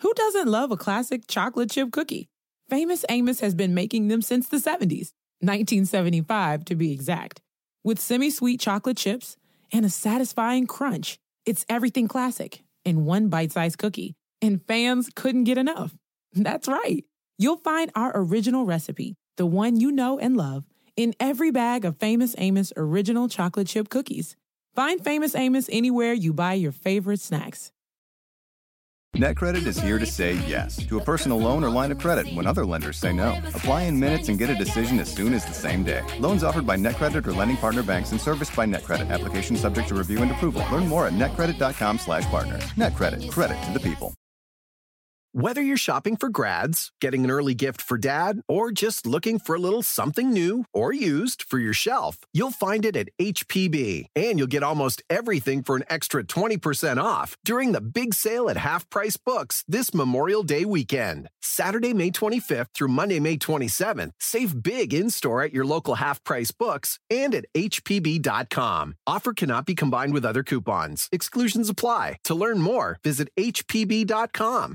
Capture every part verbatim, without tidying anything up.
Who doesn't love a classic chocolate chip cookie? Famous Amos has been making them since the seventies, nineteen seventy-five to be exact. With semi-sweet chocolate chips and a satisfying crunch, it's everything classic in one bite-sized cookie, and fans couldn't get enough. That's right. You'll find our original recipe, the one you know and love, in every bag of Famous Amos original chocolate chip cookies. Find Famous Amos anywhere you buy your favorite snacks. NetCredit is here to say yes to a personal loan or line of credit when other lenders say no. Apply in minutes and get a decision as soon as the same day. Loans offered by NetCredit or lending partner banks and serviced by NetCredit. Application subject to review and approval. Learn more at netcredit.com slash partner. NetCredit. Credit to the people. Whether you're shopping for grads, getting an early gift for dad, or just looking for a little something new or used for your shelf, you'll find it at H P B. And you'll get almost everything for an extra twenty percent off during the big sale at Half Price Books this Memorial Day weekend. Saturday, May twenty-fifth through Monday, May twenty-seventh. Save big in-store at your local Half Price Books and at H P B dot com. Offer cannot be combined with other coupons. Exclusions apply. To learn more, visit H P B dot com.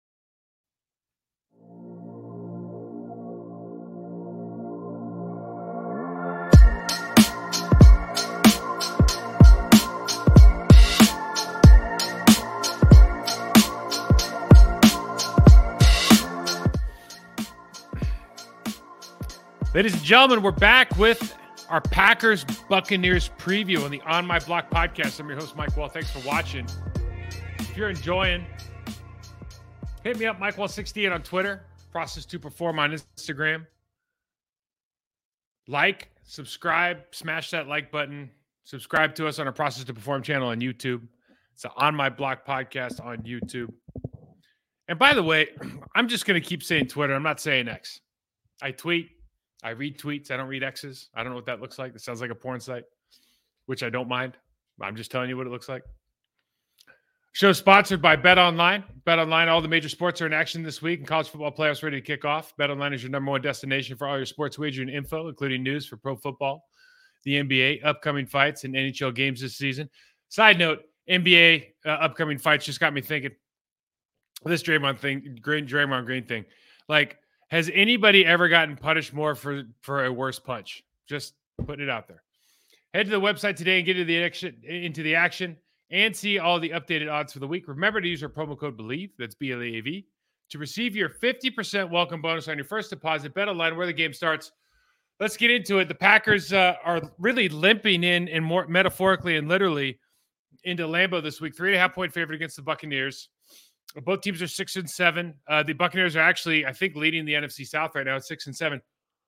Ladies and gentlemen, we're back with our Packers Buccaneers preview on the On My Block podcast. I'm your host, Mike Wall. Thanks for watching. If you're enjoying, hit me up, Mike Wall sixty-eight on Twitter, Process to Perform on Instagram. Like, subscribe, smash that like button. Subscribe to us on our Process to Perform channel on YouTube. It's the On My Block podcast on YouTube. And by the way, I'm just going to keep saying Twitter. I'm not saying X. I tweet. I read tweets. I don't read X's. I don't know what that looks like. It sounds like a porn site, which I don't mind. I'm just telling you what it looks like. Show sponsored by BetOnline. BetOnline, all the major sports are in action this week, and college football playoffs ready to kick off. BetOnline is your number one destination for all your sports wagering info, including news for pro football, the N B A, upcoming fights, and N H L games this season. Side note, N B A uh, upcoming fights just got me thinking, this Draymond thing, Green, Draymond Green thing, like, has anybody ever gotten punished more for, for a worse punch? Just putting it out there. Head to the website today and get into the action, into the action and see all the updated odds for the week. Remember to use our promo code BELIEVE, that's B L E A V, to receive your fifty percent welcome bonus on your first deposit. BetOnline, where the game starts. Let's get into it. The Packers uh, are really limping in, and more metaphorically and literally, into Lambeau this week. Three and a half point favorite against the Buccaneers. Both teams are six and seven. Uh, the Buccaneers are actually, I think, leading the N F C South right now at six and seven.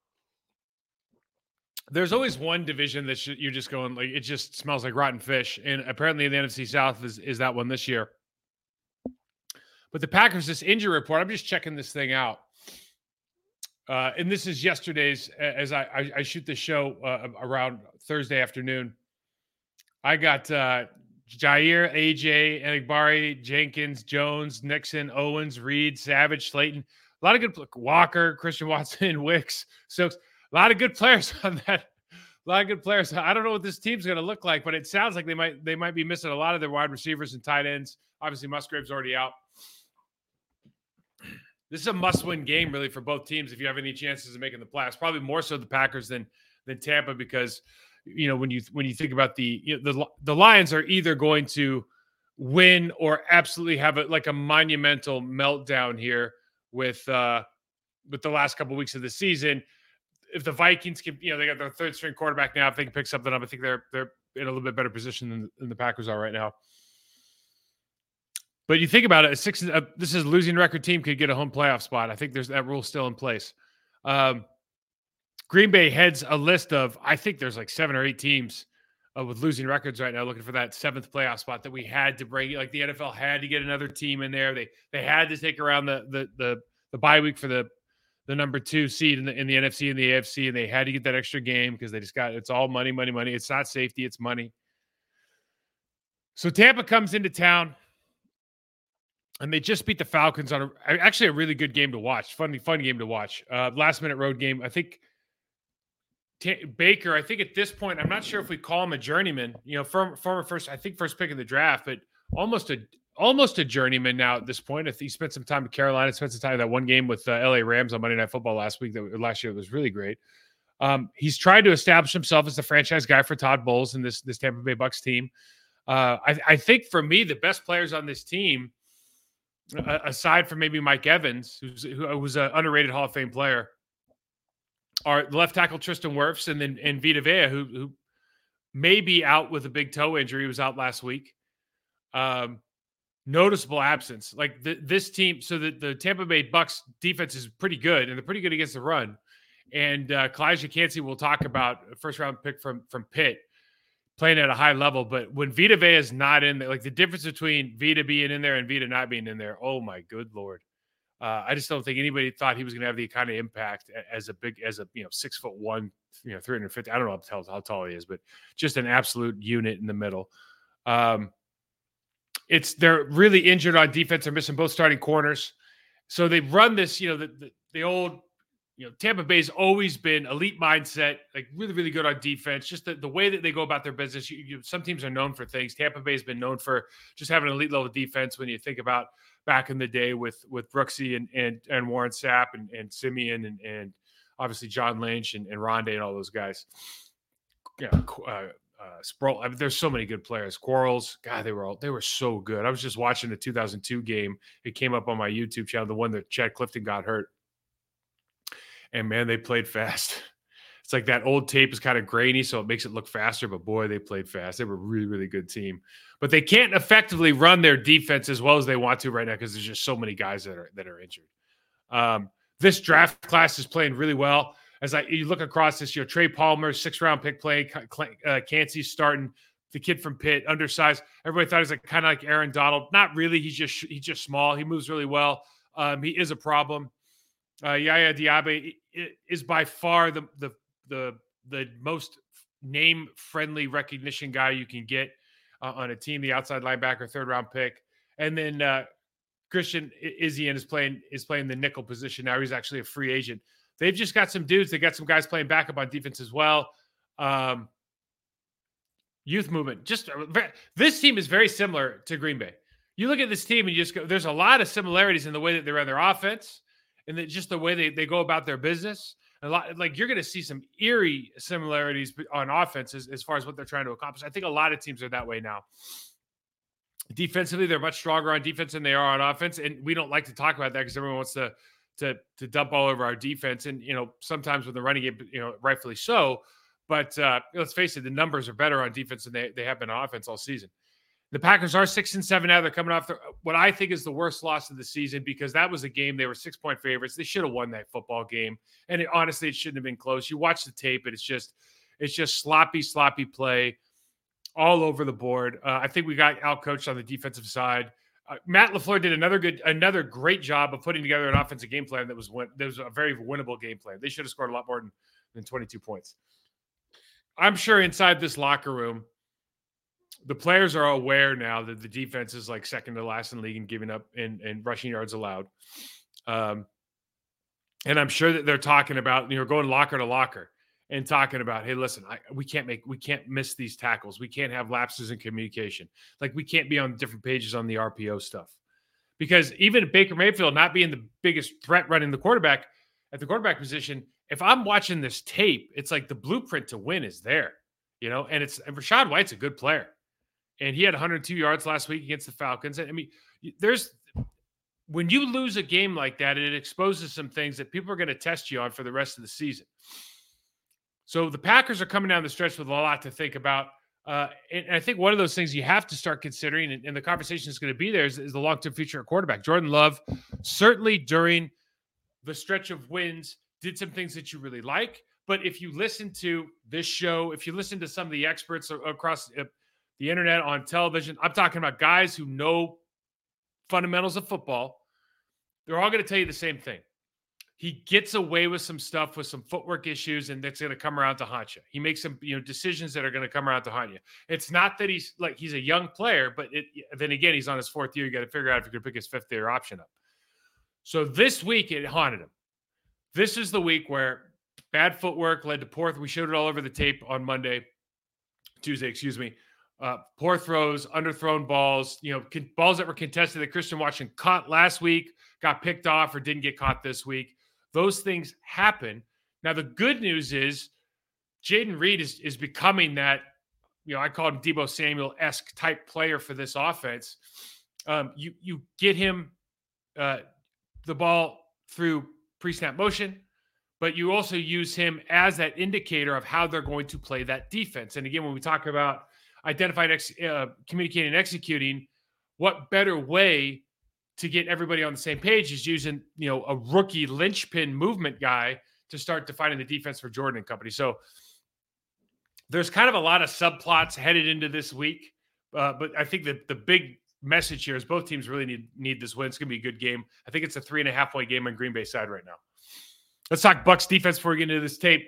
There's always one division that sh- you're just going like it just smells like rotten fish, and apparently the N F C South is is that one this year. But the Packers, this injury report, I'm just checking this thing out, uh, and this is yesterday's. As I I, I shoot the show uh, around Thursday afternoon, I got. Uh, Jair, A J, Enagbari, Jenkins, Jones, Nixon, Owens, Reed, Savage, Slayton. A lot of good Walker, Christian Watson, Wicks, Stokes. A lot of good players on that. A lot of good players. I don't know what this team's going to look like, but it sounds like they might they might be missing a lot of their wide receivers and tight ends. Obviously, Musgrave's already out. This is a must-win game, really, for both teams if you have any chances of making the playoffs. Probably more so the Packers than than Tampa because – you know, when you when you think about the you know, the the Lions are either going to win or absolutely have a, like a monumental meltdown here with uh, with the last couple of weeks of the season. If the Vikings can, you know, they got their third string quarterback now. If they can pick something up, I think they're they're in a little bit better position than, than the Packers are right now. But you think about it, a six uh, this is a losing record team could get a home playoff spot. I think there's that rule still in place. Um, Green Bay heads a list of, I think there's like seven or eight teams uh, with losing records right now looking for that seventh playoff spot that we had to bring. Like the N F L had to get another team in there. They they had to take around the the the, the bye week for the the number two seed in the in the N F C and the A F C, and they had to get that extra game because they just got it's all money, money, money. It's not safety, it's money. So Tampa comes into town, and they just beat the Falcons on a, actually a really good game to watch. Fun, fun game to watch. Uh, last minute road game. I think. T- Baker, I think at this point, I'm not sure if we call him a journeyman, you know, former, former first, I think first pick in the draft, but almost a almost a journeyman now at this point. If he spent some time in Carolina, spent some time in that one game with uh, L A Rams on Monday Night Football last week, that last year was really great. Um, he's tried to establish himself as the franchise guy for Todd Bowles and this, this Tampa Bay Bucs team. Uh, I, I think for me, the best players on this team, uh, aside from maybe Mike Evans, who's, who was an underrated Hall of Fame player, are the left tackle Tristan Wirfs and then and Vita Vea, who, who may be out with a big toe injury. He was out last week. Um, noticeable absence. Like the, this team, so the, the Tampa Bay Bucs defense is pretty good, and they're pretty good against the run. And uh, Kalijah Kancey, we'll talk about, a first-round pick from, from Pitt, playing at a high level. But when Vita Vea is not in there, like the difference between Vita being in there and Vita not being in there, oh my good Lord. Uh, I just don't think anybody thought he was going to have the kind of impact as a big, as a, you know, six foot one, you know, three hundred fifty. I don't know how tall, how tall he is, but just an absolute unit in the middle. Um, it's, they're really injured on defense. They're missing both starting corners. So they've run this, you know, the, the, the old, you know, Tampa Bay's always been elite mindset, like really, really good on defense. Just the, the way that they go about their business. You, you, some teams are known for things. Tampa Bay's been known for just having an elite level defense. When you think about back in the day with with Brooksy and and, and Warren Sapp and, and Simeon and and obviously John Lynch and, and Rondé and all those guys. Yeah, uh, uh, Sproul. I mean, there's so many good players. Quarles, God, they were all they were so good. I was just watching the two thousand two game. It came up on my YouTube channel, the one that Chad Clifton got hurt. And man, they played fast. It's like that old tape is kind of grainy, so it makes it look faster. But boy, they played fast. They were a really, really good team. But they can't effectively run their defense as well as they want to right now because there's just so many guys that are that are injured. Um, this draft class is playing really well. As I you look across this, you know, Trey Palmer, six round pick play, uh, Kancey's starting, the kid from Pitt, undersized. Everybody thought he was like kind of like Aaron Donald. Not really. He's just he's just small. He moves really well. Um, he is a problem. Uh, Yaya Diaby is by far the the the the most name friendly recognition guy you can get uh, on a team. The outside linebacker, third round pick, and then uh, Christian Izien is playing is playing the nickel position now. He's actually a free agent. They've just got some dudes. They got some guys playing backup on defense as well. Um, youth movement. Just this team is very similar to Green Bay. You look at this team and you just go. There's a lot of similarities in the way that they run their offense. And the, just the way they, they go about their business. A lot, like you're going to see some eerie similarities on offense as, as far as what they're trying to accomplish. I think a lot of teams are that way now. Defensively, they're much stronger on defense than they are on offense. And we don't like to talk about that because everyone wants to, to, to dump all over our defense. And, you know, sometimes with the running game, you know, rightfully so. But uh, let's face it, the numbers are better on defense than they, they have been on offense all season. The Packers are six and seven now. They're coming off the, what I think is the worst loss of the season because that was a game they were six point favorites. They should have won that football game, and it, honestly, it shouldn't have been close. You watch the tape, and it's just it's just sloppy, sloppy play all over the board. Uh, I think we got outcoached on the defensive side. Uh, Matt LaFleur did another good, another great job of putting together an offensive game plan that was win, that was a very winnable game plan. They should have scored a lot more than, than twenty-two points. I'm sure inside this locker room, the players are aware now that the defense is like second to last in the league in giving up and, and rushing yards allowed. Um, and I'm sure that they're talking about, you know, going locker to locker and talking about, hey, listen, I, we can't make, we can't miss these tackles. We can't have lapses in communication. Like we can't be on different pages on the R P O stuff. Because even Baker Mayfield not being the biggest threat running the quarterback at the quarterback position, if I'm watching this tape, it's like the blueprint to win is there, you know, and it's and Rachaad White's a good player. And he had one hundred two yards last week against the Falcons. I mean, there's when you lose a game like that, it exposes some things that people are going to test you on for the rest of the season. So the Packers are coming down the stretch with a lot to think about. Uh, and I think one of those things you have to start considering, and, and the conversation is going to be there, is, is the long-term future of quarterback. Jordan Love, certainly during the stretch of wins, did some things that you really like. But if you listen to this show, if you listen to some of the experts across uh, the internet, on television, I'm talking about guys who know fundamentals of football. They're all going to tell you the same thing. He gets away with some stuff with some footwork issues, and that's going to come around to haunt you. He makes some, you know, decisions that are going to come around to haunt you. It's not that he's like he's a young player, but it, then again, he's on his fourth year. You got to figure out if you're going to pick his fifth year option up. So this week it haunted him. This is the week where bad footwork led to poor. We showed it all over the tape on Monday, Tuesday, excuse me. uh, poor throws, underthrown balls, you know, con- balls that were contested that Christian Watson caught last week, got picked off or didn't get caught this week. Those things happen. Now, the good news is Jayden Reed is, is becoming that, you know, I call him Deebo Samuel-esque type player for this offense. Um, you, you get him uh, the ball through pre-snap motion, but you also use him as that indicator of how they're going to play that defense. And again, when we talk about identifying, ex- uh, communicating, and executing, what better way to get everybody on the same page is using, you know, a rookie linchpin movement guy to start defining the defense for Jordan and company. So there's kind of a lot of subplots headed into this week. Uh, but I think that the big message here is both teams really need, need this win. It's going to be a good game. I think it's a three and a half point game on Green Bay side right now. Let's talk Bucs defense before we get into this tape.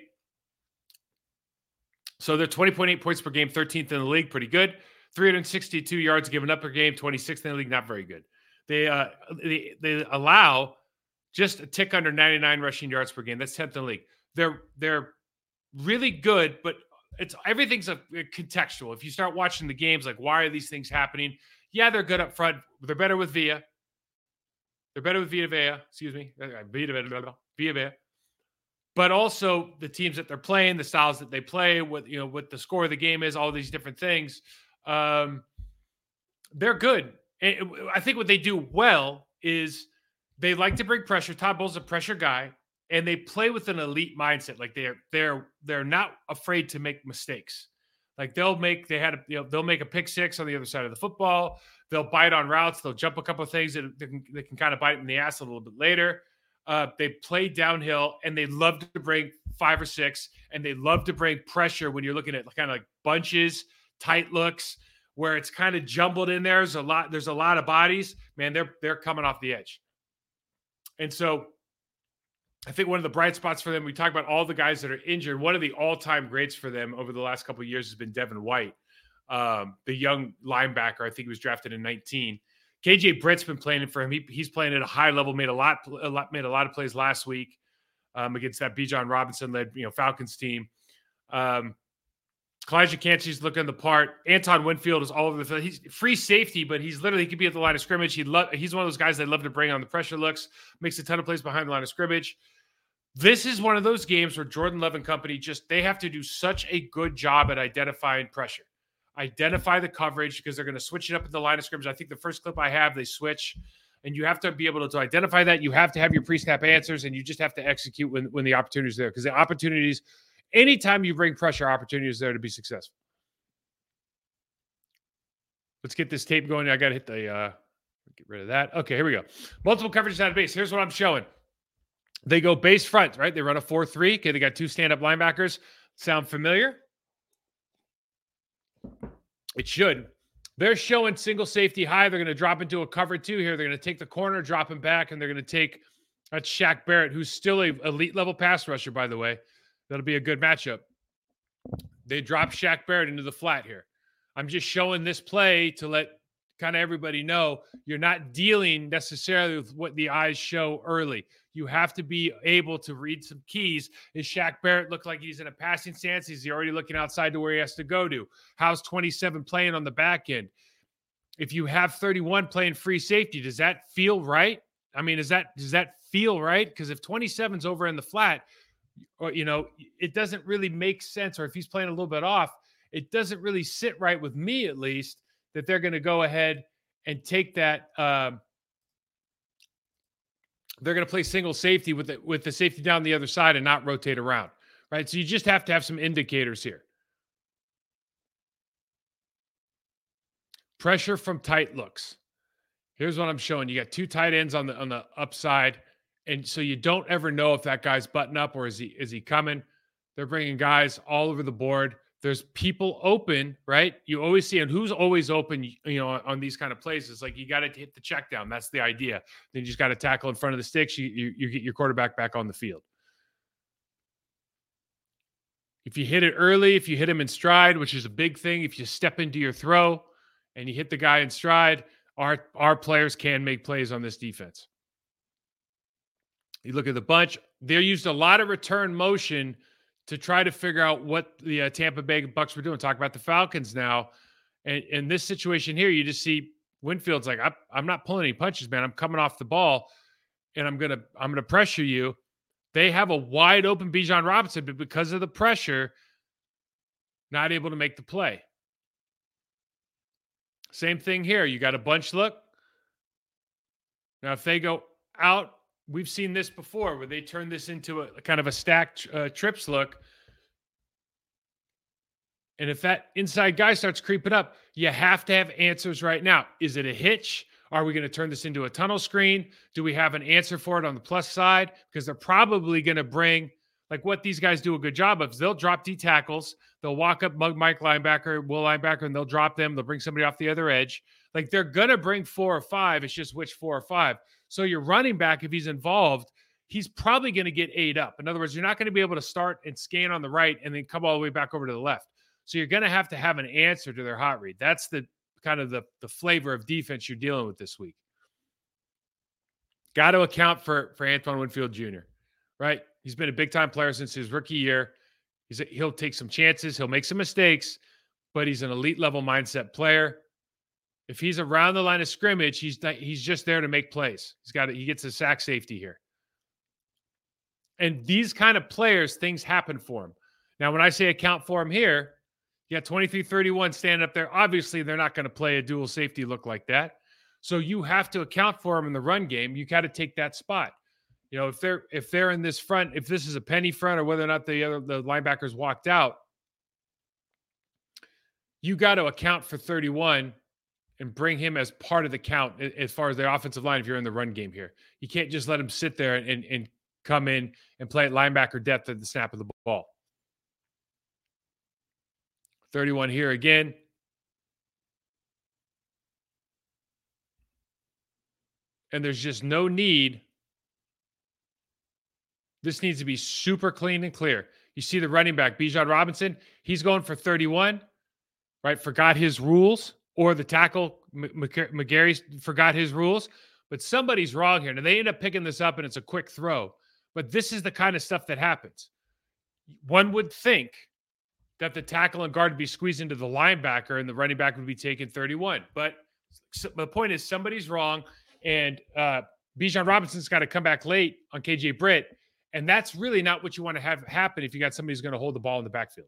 So they're twenty point eight points per game, thirteenth in the league. Pretty good. three hundred sixty-two yards given up per game, twenty-sixth in the league. Not very good. They, uh, they, they allow just a tick under ninety-nine rushing yards per game. That's tenth in the league. They're, they're really good, but it's everything's a, a contextual. If you start watching the games, like, why are these things happening? Yeah, they're good up front. They're better with Villa. They're better with Vita Vea. Excuse me. Vita Vea. But also the teams that they're playing, the styles that they play, what, you know, what the score of the game is, all these different things. Um, they're good. And I think what they do well is they like to bring pressure. Todd Bowles is a pressure guy, and they play with an elite mindset. Like they're they're they're not afraid to make mistakes. Like they'll make they had a, you know they'll make a pick six on the other side of the football. They'll bite on routes. They'll jump a couple of things that they can, they can kind of bite in the ass a little bit later. Uh, they play downhill, and they love to bring five or six, and they love to bring pressure when you're looking at kind of like bunches, tight looks, where it's kind of jumbled in there. There's a lot. There's a lot of bodies. Man, they're they're coming off the edge, and so I think one of the bright spots for them. We talk about all the guys that are injured. One of the all-time greats for them over the last couple of years has been Devin White, um, the young linebacker. I think he was drafted in nineteen. K J Britt's been playing for him. He, he's playing at a high level. Made a lot, a lot, made a lot of plays last week um, against that Bijan Robinson-led, you know, Falcons team. Um, Kalijah Kancey's looking the part. Anton Winfield is all over the field. He's free safety, but he's literally he could be at the line of scrimmage. He lo- he's one of those guys they love to bring on the pressure looks. Makes a ton of plays behind the line of scrimmage. This is one of those games where Jordan Love and company just they have to do such a good job at identifying pressure. Identify the coverage because they're going to switch it up at the line of scrimmage. I think the first clip I have, they switch, and you have to be able to, to identify that. You have to have your pre-snap answers, and you just have to execute when, when the opportunity is there. Because the opportunities, anytime you bring pressure, opportunity is there to be successful. Let's get this tape going. I got to hit the, uh, get rid of that. Okay, here we go. Multiple coverages out of base. Here's what I'm showing. They go base front, right? They run a four three. Okay, they got two stand-up linebackers. Sound familiar? It should. They're showing single safety high. They're going to drop into a cover two here. They're going to take the corner, drop him back, and they're going to take that's Shaq Barrett, who's still a elite level pass rusher, by the way. That'll be a good matchup. They drop Shaq Barrett into the flat here. I'm just showing this play to let kind of everybody know you're not dealing necessarily with what the eyes show early. You have to be able to read some keys. Is Shaq Barrett look like he's in a passing stance? Is he already looking outside to where he has to go to? How's twenty-seven playing on the back end? If you have thirty-one playing free safety, does that feel right? I mean, is that does that feel right? Because if twenty-seven's over in the flat, or you know, it doesn't really make sense. Or if he's playing a little bit off, it doesn't really sit right with me, at least, that they're going to go ahead and take that. Um, they're going to play single safety with the, with the safety down the other side and not rotate around, right? So you just have to have some indicators here. Pressure from tight looks. Here's what I'm showing. You got two tight ends on the on the upside, and so you don't ever know if that guy's button up or is he is he coming. They're bringing guys all over the board. There's people open, right? You always see, and who's always open, you know, on, on these kind of plays. It's like you got to hit the check down. That's the idea. Then you just got to tackle in front of the sticks. You, you, you get your quarterback back on the field. If you hit it early, if you hit him in stride, which is a big thing, if you step into your throw and you hit the guy in stride, our, our players can make plays on this defense. You look at the bunch, they used a lot of return motion to try to figure out what the uh, Tampa Bay Bucs were doing. Talk about the Falcons now. And in this situation here, you just see Winfield's like, I'm, I'm not pulling any punches, man. I'm coming off the ball, and I'm gonna I'm gonna pressure you. They have a wide open Bijan Robinson, but because of the pressure, not able to make the play. Same thing here. You got a bunch look. Now, if they go out, we've seen this before where they turn this into a kind of a stacked uh, trips look. And if that inside guy starts creeping up, you have to have answers right now. Is it a hitch? Are we going to turn this into a tunnel screen? Do we have an answer for it on the plus side? Because they're probably going to bring, like what these guys do a good job of, is they'll drop D tackles. They'll walk up Mug Mike linebacker, Will linebacker, and they'll drop them. They'll bring somebody off the other edge. Like they're going to bring four or five. It's just which four or five. So your running back, if he's involved, he's probably going to get ate up. In other words, you're not going to be able to start and scan on the right and then come all the way back over to the left. So you're going to have to have an answer to their hot read. That's the kind of the, the flavor of defense you're dealing with this week. Got to account for, for Antoine Winfield Junior, right? He's been a big-time player since his rookie year. He's a, he'll take some chances. He'll make some mistakes, but he's an elite-level mindset player. If he's around the line of scrimmage, he's he's just there to make plays. He's got he gets a sack safety here. And these kind of players, things happen for him. Now, when I say account for him here, you got twenty-three thirty-one standing up there. Obviously, they're not going to play a dual safety look like that. So you have to account for him in the run game. You got to take that spot. You know, if they're if they're in this front, if this is a penny front or whether or not the other the linebackers walked out, you got to account for thirty-one and bring him as part of the count as far as the offensive line if you're in the run game here. You can't just let him sit there and, and come in and play at linebacker depth at the snap of the ball. thirty-one here again. And there's just no need. This needs to be super clean and clear. You see the running back, Bijan Robinson, he's going for thirty-one, right? Forgot his rules. Or the tackle, McGarry, forgot his rules. But somebody's wrong here. Now, they end up picking this up, and it's a quick throw. But this is the kind of stuff that happens. One would think that the tackle and guard would be squeezed into the linebacker, and the running back would be taking thirty-one. But the point is somebody's wrong, and uh, Bijan Robinson's got to come back late on K J Britt, and that's really not what you want to have happen if you got somebody who's going to hold the ball in the backfield.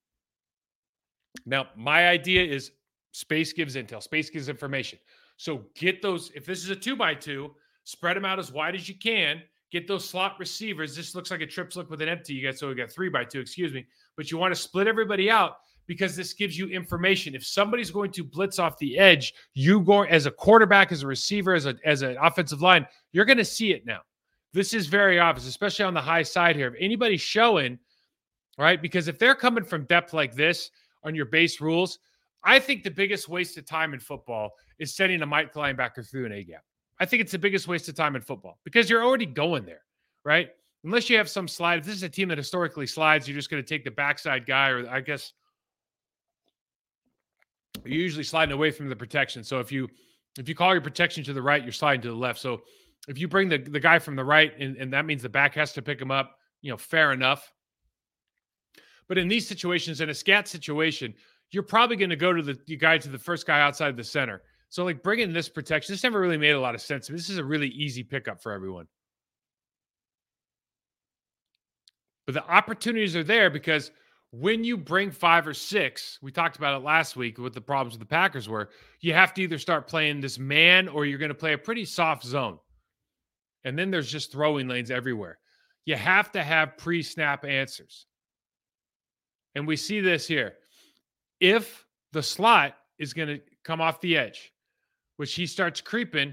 Now, my idea is space gives intel. Space gives information. So get those. If this is a two by two, spread them out as wide as you can. Get those slot receivers. This looks like a trips look with an empty. You got so we got three by two. Excuse me. But you want to split everybody out because this gives you information. If somebody's going to blitz off the edge, you go as a quarterback, as a receiver, as a as an offensive line, you're going to see it now. This is very obvious, especially on the high side here. If anybody's showing, right? Because if they're coming from depth like this on your base rules. I think the biggest waste of time in football is sending a Mike linebacker through an A-gap. I think it's the biggest waste of time in football because you're already going there, right? Unless you have some slide. If this is a team that historically slides, you're just going to take the backside guy, or I guess you're usually sliding away from the protection. So if you if you call your protection to the right, you're sliding to the left. So if you bring the, the guy from the right, and, and that means the back has to pick him up, you know, fair enough. But in these situations, in a scat situation, you're probably going to go to the, the guy to the first guy outside the center. So, like, bringing this protection, this never really made a lot of sense. This is a really easy pickup for everyone. But the opportunities are there because when you bring five or six, we talked about it last week, what the problems with the Packers were, you have to either start playing this man or you're going to play a pretty soft zone. And then there's just throwing lanes everywhere. You have to have pre-snap answers. And we see this here. If the slot is going to come off the edge, which he starts creeping,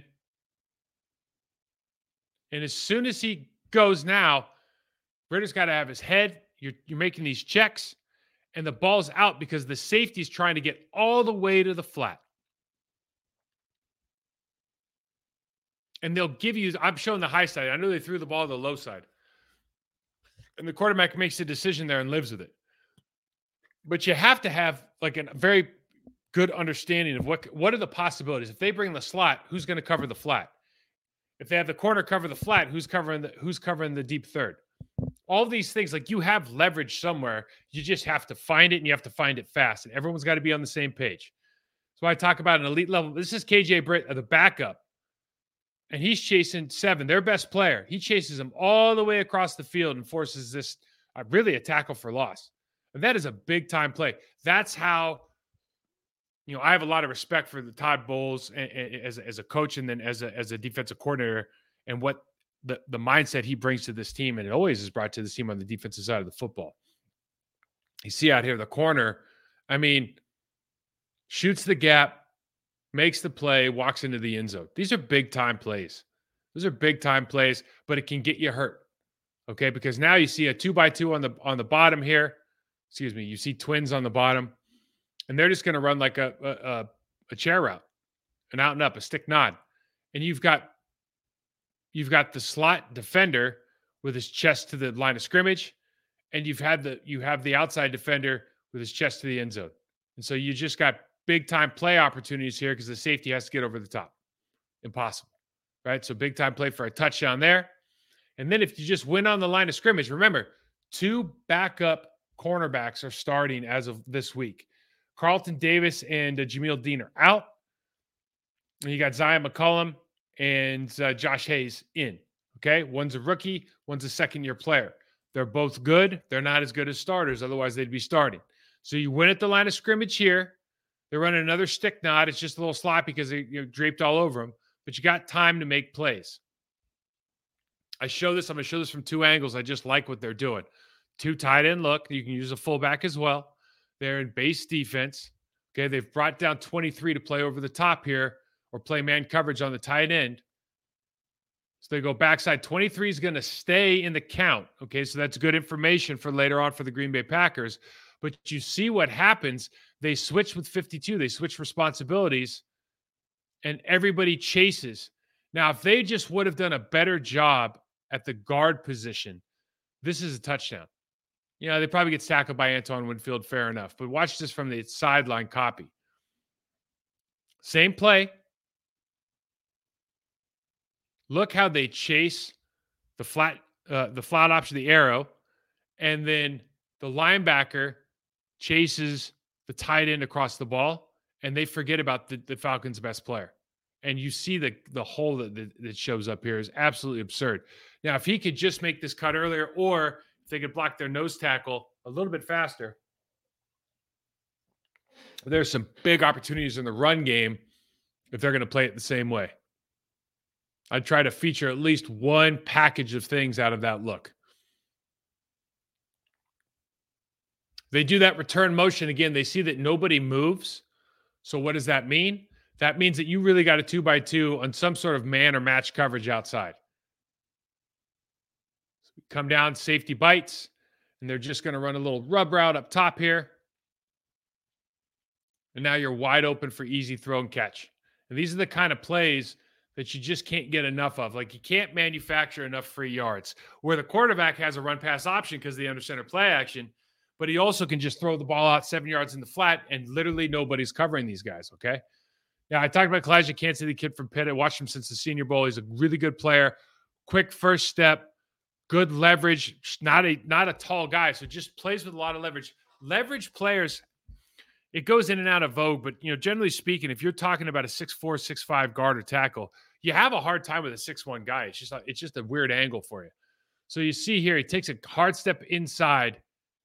and as soon as he goes now, Ritter's got to have his head. You're, you're making these checks, and the ball's out because the safety's trying to get all the way to the flat. And they'll give you, I'm showing the high side. I know they threw the ball to the low side. And the quarterback makes a decision there and lives with it. But you have to have like a very good understanding of what, what are the possibilities. If they bring the slot, who's going to cover the flat? If they have the corner cover the flat, who's covering the who's covering the deep third? All these things, like you have leverage somewhere. You just have to find it, and you have to find it fast. And everyone's got to be on the same page. why I talk about an elite level. This is K J Britt, the backup, and he's chasing seven, their best player. He chases them all the way across the field and forces this uh, really a tackle for loss. And that is a big-time play. That's how, you know, I have a lot of respect for the Todd Bowles and, and, as, as a coach and then as a, as a defensive coordinator and what the, the mindset he brings to this team, and it always is brought to this team on the defensive side of the football. You see out here the corner, I mean, shoots the gap, makes the play, walks into the end zone. These are big-time plays. Those are big-time plays, but it can get you hurt, okay? Because now you see a two-by-two on the on the bottom here. Excuse me. You see twins on the bottom, and they're just going to run like a, a, a chair route, an out and up, a stick nod. And you've got you've got the slot defender with his chest to the line of scrimmage, and you've had the you have the outside defender with his chest to the end zone. And so you just got big-time play opportunities here because the safety has to get over the top. Impossible, right? So big-time play for a touchdown there. And then if you just win on the line of scrimmage, remember, two backup cornerbacks are starting as of this week. Carlton Davis and uh, Jameel Dean are out. And you got Zion McCollum and uh, Josh Hayes in, okay? One's a rookie, one's a second-year player. They're both good. They're not as good as starters. Otherwise, they'd be starting. So you win at the line of scrimmage here. They're running another stick nod. It's just a little sloppy because they you know, draped all over them. But you got time to make plays. I show this. I'm going to show this from two angles. I just like what they're doing. Two tight end look. You can use a fullback as well. They're in base defense. Okay, they've brought down twenty-three to play over the top here or play man coverage on the tight end. So they go backside. twenty-three is going to stay in the count. Okay, so that's good information for later on for the Green Bay Packers. But you see what happens. They switch with fifty-two. They switch responsibilities, and everybody chases. Now, if they just would have done a better job at the guard position, this is a touchdown. You know, they probably get tackled by Antoine Winfield, fair enough. But watch this from the sideline copy. Same play. Look how they chase the flat, uh, the flat option, the arrow, and then the linebacker chases the tight end across the ball, and they forget about the, the Falcons' best player. And you see the, the hole that, that, that shows up here is absolutely absurd. Now, if he could just make this cut earlier, or if they could block their nose tackle a little bit faster, there's some big opportunities in the run game if they're going to play it the same way. I'd try to feature at least one package of things out of that look. They do that return motion again. They see that nobody moves. So what does that mean? That means that you really got a two by two on some sort of man or match coverage outside. So we come down, safety bites, and they're just going to run a little rub route up top here. And now you're wide open for easy throw and catch. And these are the kind of plays that you just can't get enough of. Like, you can't manufacture enough free yards. Where the quarterback has a run pass option because they understand their play action, but he also can just throw the ball out seven yards in the flat, and literally nobody's covering these guys, okay? Now, I talked about Kalijah Kancey, the kid from Pitt. I watched him since the Senior Bowl. He's a really good player. Quick first step, good leverage, not a not a tall guy, so just plays with a lot of leverage. Leverage players, it goes in and out of vogue, but, you know, generally speaking, if you're talking about a six four, six five guard or tackle, you have a hard time with a six one guy. It's just, it's just a weird angle for you. So you see here, he takes a hard step inside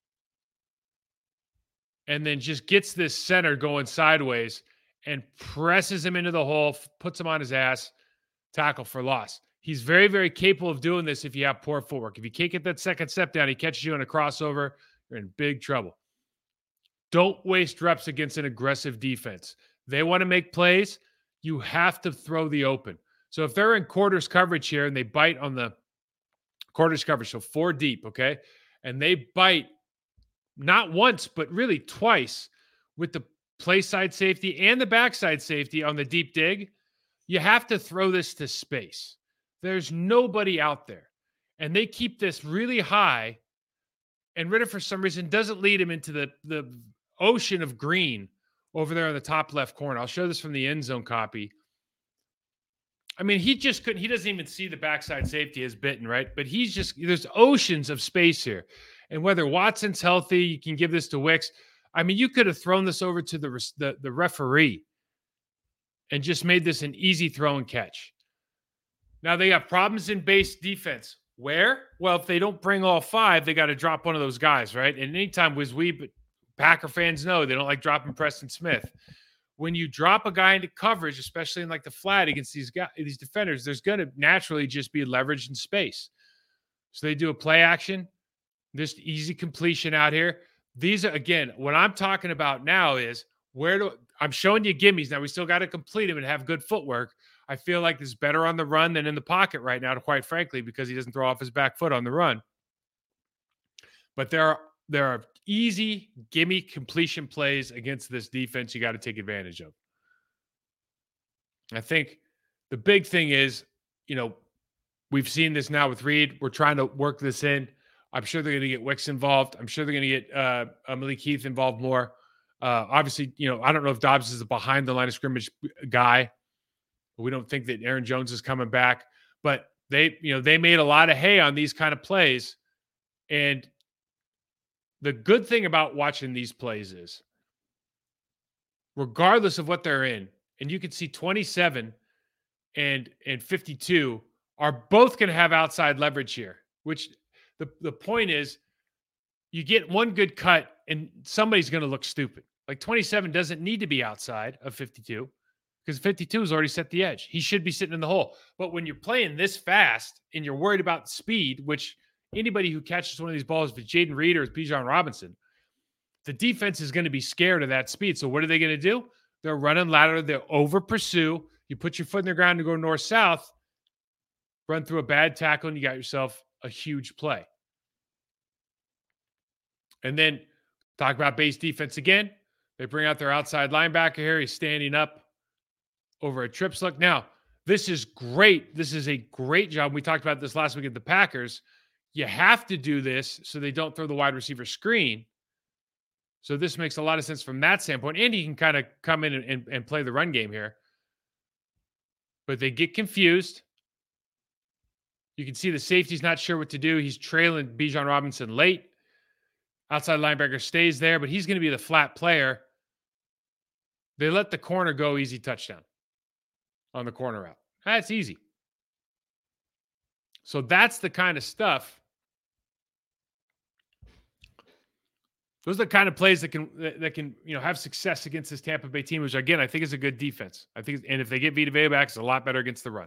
and then just gets this center going sideways and presses him into the hole, puts him on his ass, tackle for loss. He's very, very capable of doing this if you have poor footwork. If you can't get that second step down, he catches you in a crossover, you're in big trouble. Don't waste reps against an aggressive defense. They want to make plays. You have to throw the open. So if they're in quarters coverage here and they bite on the quarters coverage, so four deep, okay, and they bite not once, but really twice with the play side safety and the backside safety on the deep dig, you have to throw this to space. There's nobody out there. And they keep this really high, and Ridder, for some reason, doesn't lead him into the, the ocean of green over there in the top left corner. I'll show this from the end zone copy. I mean, he just couldn't, he doesn't even see the backside safety as bitten, right? But he's just, there's oceans of space here. And whether Watson's healthy, you can give this to Wicks. I mean, you could have thrown this over to the, the, the referee and just made this an easy throw and catch. Now they have problems in base defense. Where? Well, if they don't bring all five, they got to drop one of those guys, right? And anytime was we Packer fans know they don't like dropping Preston Smith. When you drop a guy into coverage, especially in like the flat against these guys, these defenders, there's going to naturally just be leverage in space. So they do a play action, this easy completion out here. These are, again, what I'm talking about now is where do I'm showing you gimmies. Now we still got to complete them and have good footwork. I feel like this is better on the run than in the pocket right now, quite frankly, because he doesn't throw off his back foot on the run. But there are there are easy gimme completion plays against this defense you got to take advantage of. I think the big thing is, you know, we've seen this now with Reed. We're trying to work this in. I'm sure they're going to get Wicks involved. I'm sure they're going to get uh, Malik Heath involved more. Uh, obviously, you know, I don't know if Dobbs is a behind the line of scrimmage guy. We don't think that Aaron Jones is coming back, but they, you know, they made a lot of hay on these kind of plays. And the good thing about watching these plays is, regardless of what they're in, and you can see twenty-seven and and fifty-two are both going to have outside leverage here, which the, the point is you get one good cut and somebody's going to look stupid. Like twenty-seven doesn't need to be outside of fifty-two because fifty-two has already set the edge. He should be sitting in the hole. But when you're playing this fast and you're worried about speed, which anybody who catches one of these balls, if it's Jaden Reed or it's Bijan Robinson, the defense is going to be scared of that speed. So what are they going to do? They're running lateral. They'll over pursue. You put your foot in the ground to go north-south, run through a bad tackle, and you got yourself a huge play. And then talk about base defense again. They bring out their outside linebacker here. He's standing up over a trips look. Now, this is great. This is a great job. We talked about this last week at the Packers. You have to do this so they don't throw the wide receiver screen. So this makes a lot of sense from that standpoint. And he can kind of come in and, and, and play the run game here. But they get confused. You can see the safety's not sure what to do. He's trailing Bijan Robinson late. Outside linebacker stays there, but he's going to be the flat player. They let the corner go easy touchdown on the corner route. That's easy. So that's the kind of stuff. Those are the kind of plays that can that can you know have success against this Tampa Bay team, which again I think is a good defense. I think, and if they get Vita Vea back, it's a lot better against the run.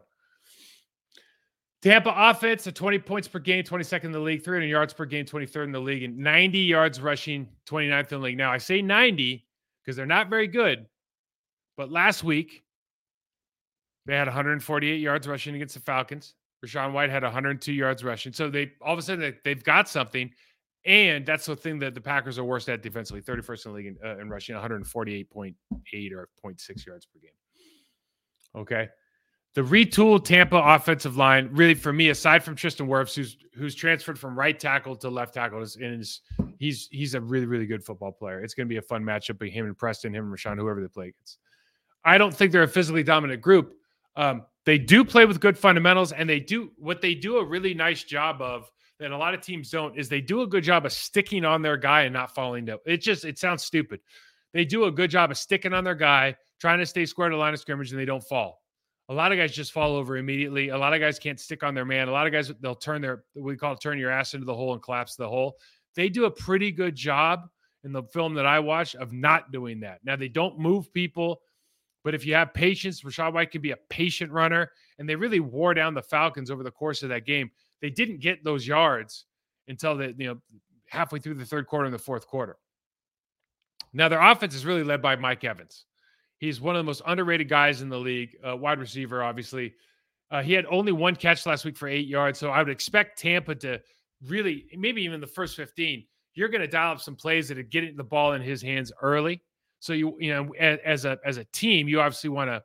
Tampa offense at twenty points per game, twenty-second in the league, three hundred yards per game, twenty-third in the league, and ninety yards rushing, twenty-ninth in the league. Now I say ninety because they're not very good, but last week they had one hundred forty-eight yards rushing against the Falcons. Rashawn White had one hundred two yards rushing. So they all of a sudden they, they've got something. And that's the thing that the Packers are worst at defensively, thirty-first in the league in, uh, in rushing, one hundred forty-eight point eight or zero point six yards per game. Okay. The retooled Tampa offensive line, really for me, aside from Tristan Wirfs, who's who's transferred from right tackle to left tackle, is, is he's he's a really, really good football player. It's going to be a fun matchup between him and Preston, him and Rashawn, whoever they play against. I don't think they're a physically dominant group. Um, they do play with good fundamentals, and they do what they do a really nice job of that a lot of teams don't is they do a good job of sticking on their guy and not falling down. It just, it sounds stupid. They do a good job of sticking on their guy, trying to stay square to the line of scrimmage, and they don't fall. A lot of guys just fall over immediately. A lot of guys can't stick on their man. A lot of guys, they'll turn their, we call it turn your ass into the hole and collapse the hole. They do a pretty good job in the film that I watch of not doing that. Now, they don't move people, but if you have patience, Rachaad White can be a patient runner, and they really wore down the Falcons over the course of that game. They didn't get those yards until the, you know, halfway through the third quarter and the fourth quarter. Now, their offense is really led by Mike Evans. He's one of the most underrated guys in the league, uh, wide receiver, obviously. Uh, he had only one catch last week for eight yards, so I would expect Tampa to really, maybe even the first fifteen, you're going to dial up some plays that are getting the ball in his hands early. So, you you know, as a as a team, you obviously want to,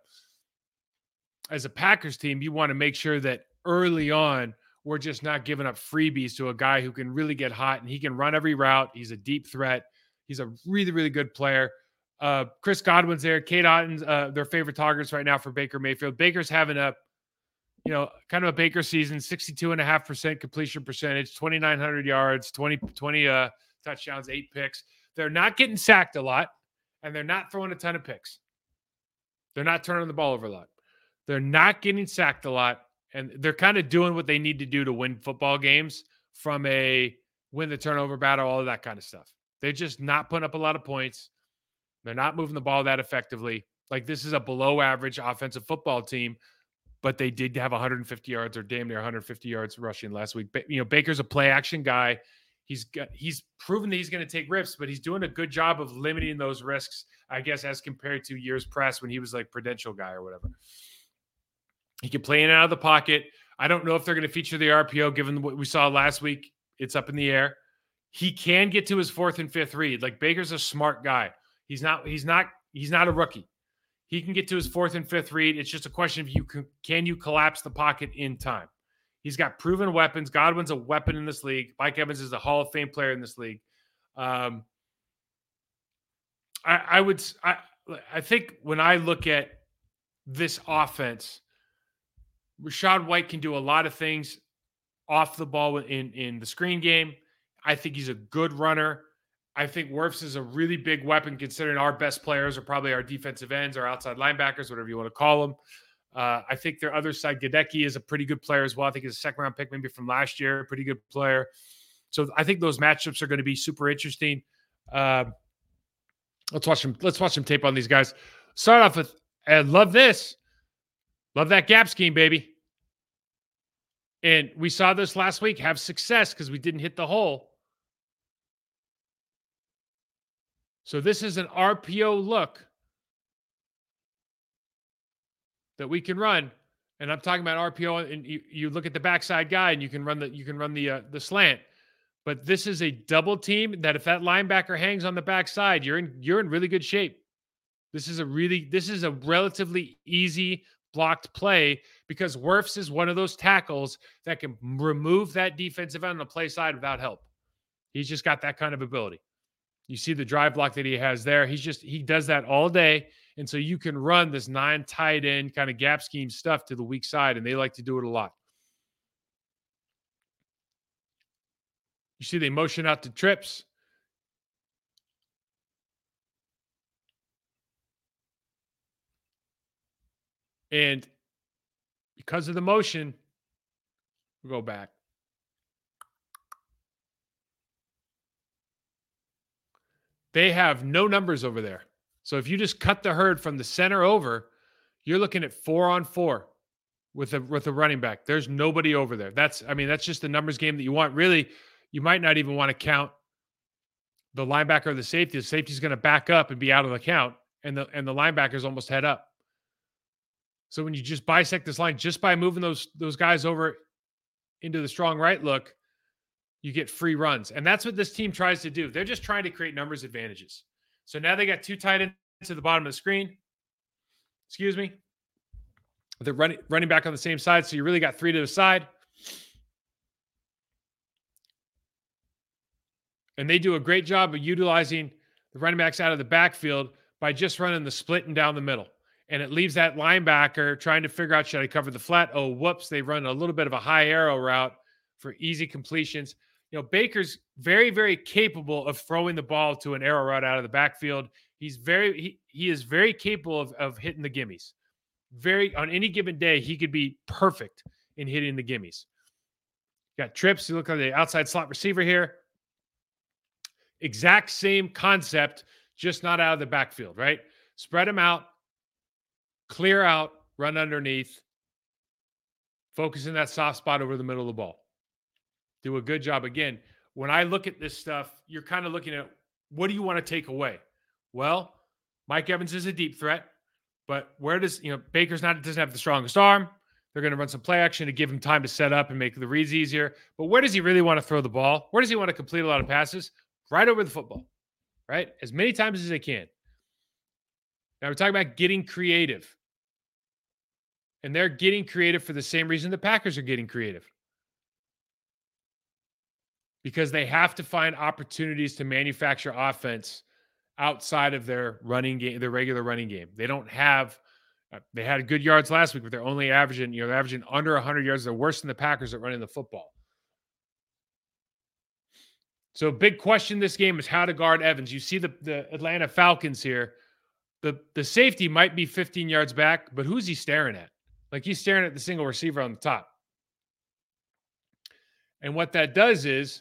as a Packers team, you want to make sure that early on, we're just not giving up freebies to a guy who can really get hot, and he can run every route. He's a deep threat. He's a really, really good player. Uh, Chris Godwin's there. Kate Otton's uh, their favorite targets right now for Baker Mayfield. Baker's having a, you know, kind of a Baker season, sixty-two point five percent completion percentage, twenty-nine hundred yards, twenty, twenty uh, touchdowns, eight picks. They're not getting sacked a lot, and they're not throwing a ton of picks. They're not turning the ball over a lot. They're not getting sacked a lot. And they're kind of doing what they need to do to win football games from a win the turnover battle, all of that kind of stuff. They're just not putting up a lot of points. They're not moving the ball that effectively. Like, this is a below average offensive football team, but they did have one hundred fifty yards or damn near one hundred fifty yards rushing last week. But, you know, Baker's a play action guy. He's got, he's proven that he's going to take risks, but he's doing a good job of limiting those risks, I guess, as compared to years past when he was like Prudential guy or whatever. He can play in and out of the pocket. I don't know if they're going to feature the R P O given what we saw last week. It's up in the air. He can get to his fourth and fifth read. Like, Baker's a smart guy. He's not, he's not, he's not a rookie. He can get to his fourth and fifth read. It's just a question of you can, can you collapse the pocket in time? He's got proven weapons. Godwin's a weapon in this league. Mike Evans is a Hall of Fame player in this league. Um, I, I would, I, I think when I look at this offense, Rachaad White can do a lot of things off the ball in, in the screen game. I think he's a good runner. I think Wirfs is a really big weapon considering our best players are probably our defensive ends, our outside linebackers, whatever you want to call them. Uh, I think their other side, Gadecki, is a pretty good player as well. I think he's a second-round pick maybe from last year, a pretty good player. So I think those matchups are going to be super interesting. Uh, let's watch some. Let's watch some tape on these guys. Start off with, I love this. Love that gap scheme, baby. And we saw this last week have success because we didn't hit the hole. So this is an R P O look that we can run, and I'm talking about R P O. And you, you look at the backside guy, and you can run the you can run the uh, the slant. But this is a double team that if that linebacker hangs on the backside, you're in you're in really good shape. This is a really this is a relatively easy blocked play because Wirfs is one of those tackles that can remove that defensive end on the play side without help. He's just got that kind of ability. You see the drive block that he has there. He's just, he does that all day. And so you can run this nine tight end kind of gap scheme stuff to the weak side, and they like to do it a lot. You see they motion out to trips. And because of the motion, we'll go back. They have no numbers over there. So if you just cut the herd from the center over, you're looking at four on four with a with a running back. There's nobody over there. That's I mean, that's just the numbers game that you want. Really, you might not even want to count the linebacker or the safety. The safety's going to back up and be out of the count, and the and the linebackers almost head up. So when you just bisect this line, just by moving those those guys over into the strong right look, you get free runs. And that's what this team tries to do. They're just trying to create numbers advantages. So now they got two tight ends to the bottom of the screen. Excuse me. They're running, running back on the same side. So you really got three to the side. And they do a great job of utilizing the running backs out of the backfield by just running the split and down the middle. And it leaves that linebacker trying to figure out, should I cover the flat? Oh, whoops. They run a little bit of a high arrow route for easy completions. You know, Baker's very, very capable of throwing the ball to an arrow route out of the backfield. He's very, he, he is very capable of, of hitting the gimmies. Very, on any given day, he could be perfect in hitting the gimmies. Got trips. You look at the outside slot receiver here. Exact same concept, just not out of the backfield, right? Spread them out, clear out, run underneath, focus in that soft spot over the middle of the ball. Do a good job. Again, when I look at this stuff, you're kind of looking at, what do you want to take away? Well, Mike Evans is a deep threat, but where does, you know, Baker's not, doesn't have the strongest arm. They're going to run some play action to give him time to set up and make the reads easier. But where does he really want to throw the ball? Where does he want to complete a lot of passes? Right over the football, right? As many times as they can. Now we're talking about getting creative. And they're getting creative for the same reason the Packers are getting creative. Because they have to find opportunities to manufacture offense outside of their running game, their regular running game. They don't have, uh, they had good yards last week, but they're only averaging, you know, they're averaging under one hundred yards. They're worse than the Packers at running the football. So big question this game is how to guard Evans. You see the, the Atlanta Falcons here the the safety might be fifteen yards back, but who's he staring at? Like he's staring at the single receiver on the top. And what that does is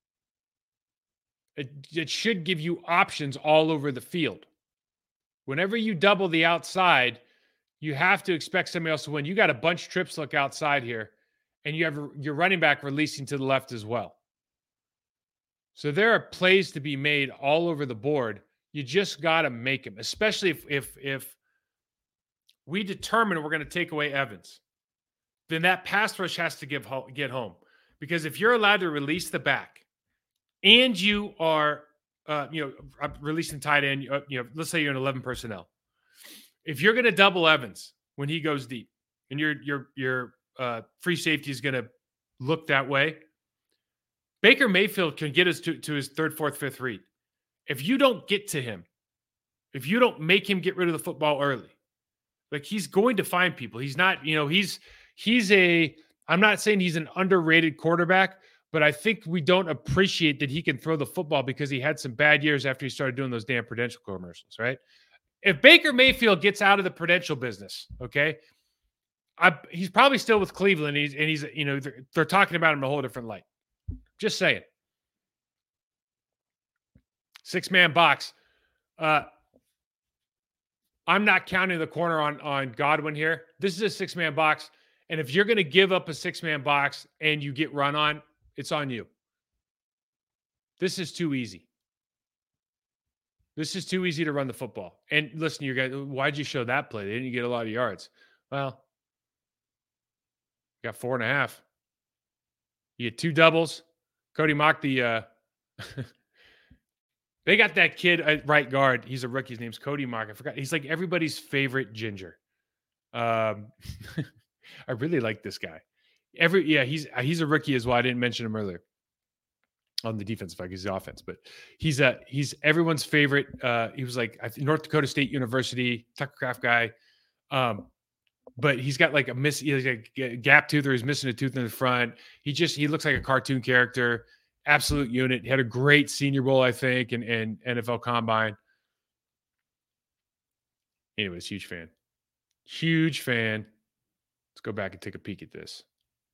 it, it should give you options all over the field. Whenever you double the outside, you have to expect somebody else to win. You got a bunch trips look outside here, and you have your running back releasing to the left as well. So there are plays to be made all over the board. You just got to make them, especially if if if we determine we're going to take away Evans. Then that pass rush has to give get home. Because if you're allowed to release the back and you are uh, you know, releasing tight end, uh, you know, let's say you're in eleven personnel. If you're going to double Evans when he goes deep and your your your uh, free safety is going to look that way, Baker Mayfield can get us to, to his third, fourth, fifth read. If you don't get to him, if you don't make him get rid of the football early, like he's going to find people. He's not, you know, he's he's a, I'm not saying he's an underrated quarterback, but I think we don't appreciate that he can throw the football because he had some bad years after he started doing those damn Prudential commercials, right? If Baker Mayfield gets out of the Prudential business, okay, I, he's probably still with Cleveland, and he's, and he's you know, they're, they're talking about him in a whole different light. Just saying. Six-man box. Uh, I'm not counting the corner on, on Godwin here. This is a six-man box, and if you're going to give up a six-man box and you get run on, it's on you. This is too easy. This is too easy to run the football. And listen, you guys, why'd you show that play? They didn't get a lot of yards. Well, got four and a half. You get two doubles. Cody Mock, the uh, they got that kid at right guard. He's a rookie. His name's Cody Mock. I forgot. He's like everybody's favorite ginger. Um, I really like this guy. Every yeah, he's he's a rookie as well. I didn't mention him earlier on the defensive side. He's the offense, but he's a he's everyone's favorite. Uh, he was like I think North Dakota State University Tucker Craft guy. Um, but he's got like a miss, he's got a gap tooth, or he's missing a tooth in the front. He just he looks like a cartoon character. Absolute unit. He had a great Senior Bowl, I think, and and N F L Combine. Anyways, huge fan, huge fan. Let's go back and take a peek at this.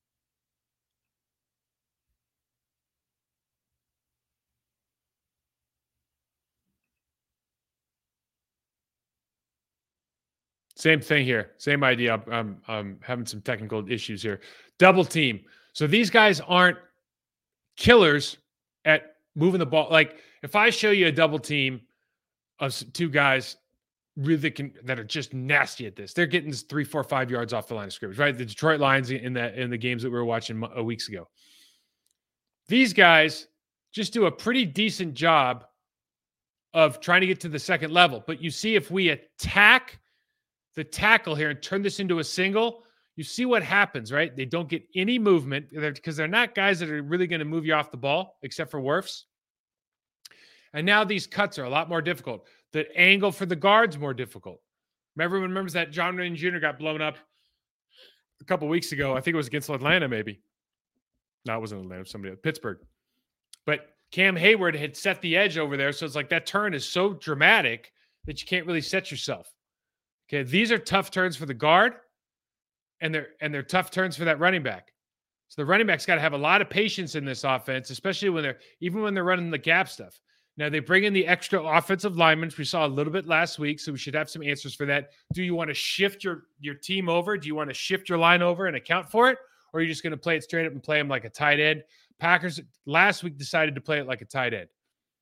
Same thing here. Same idea. I'm, I'm, I'm having some technical issues here. Double team. So these guys aren't killers at moving the ball. Like if I show you a double team of two guys really can, that are just nasty at this, they're getting three, four, five yards off the line of scrimmage, right? The Detroit Lions in the, in the games that we were watching a weeks ago. These guys just do a pretty decent job of trying to get to the second level. But you see, if we attack the tackle here and turn this into a single, you see what happens, right? They don't get any movement because they're not guys that are really going to move you off the ball, except for Wirfs. And now these cuts are a lot more difficult. The angle for the guard's more difficult. Everyone remembers that John Wayne Junior got blown up a couple weeks ago. I think it was against Atlanta, maybe. No, it wasn't Atlanta, somebody else, Pittsburgh. But Cam Hayward had set the edge over there, so it's like that turn is so dramatic that you can't really set yourself. Okay, these are tough turns for the guard, and they're and they're tough turns for that running back. So the running back's got to have a lot of patience in this offense, especially when they're even when they're running the gap stuff. Now they bring in the extra offensive linemen, which we saw a little bit last week, so we should have some answers for that. Do you want to shift your your team over? Do you want to shift your line over and account for it, or are you just going to play it straight up and play them like a tight end? Packers last week decided to play it like a tight end.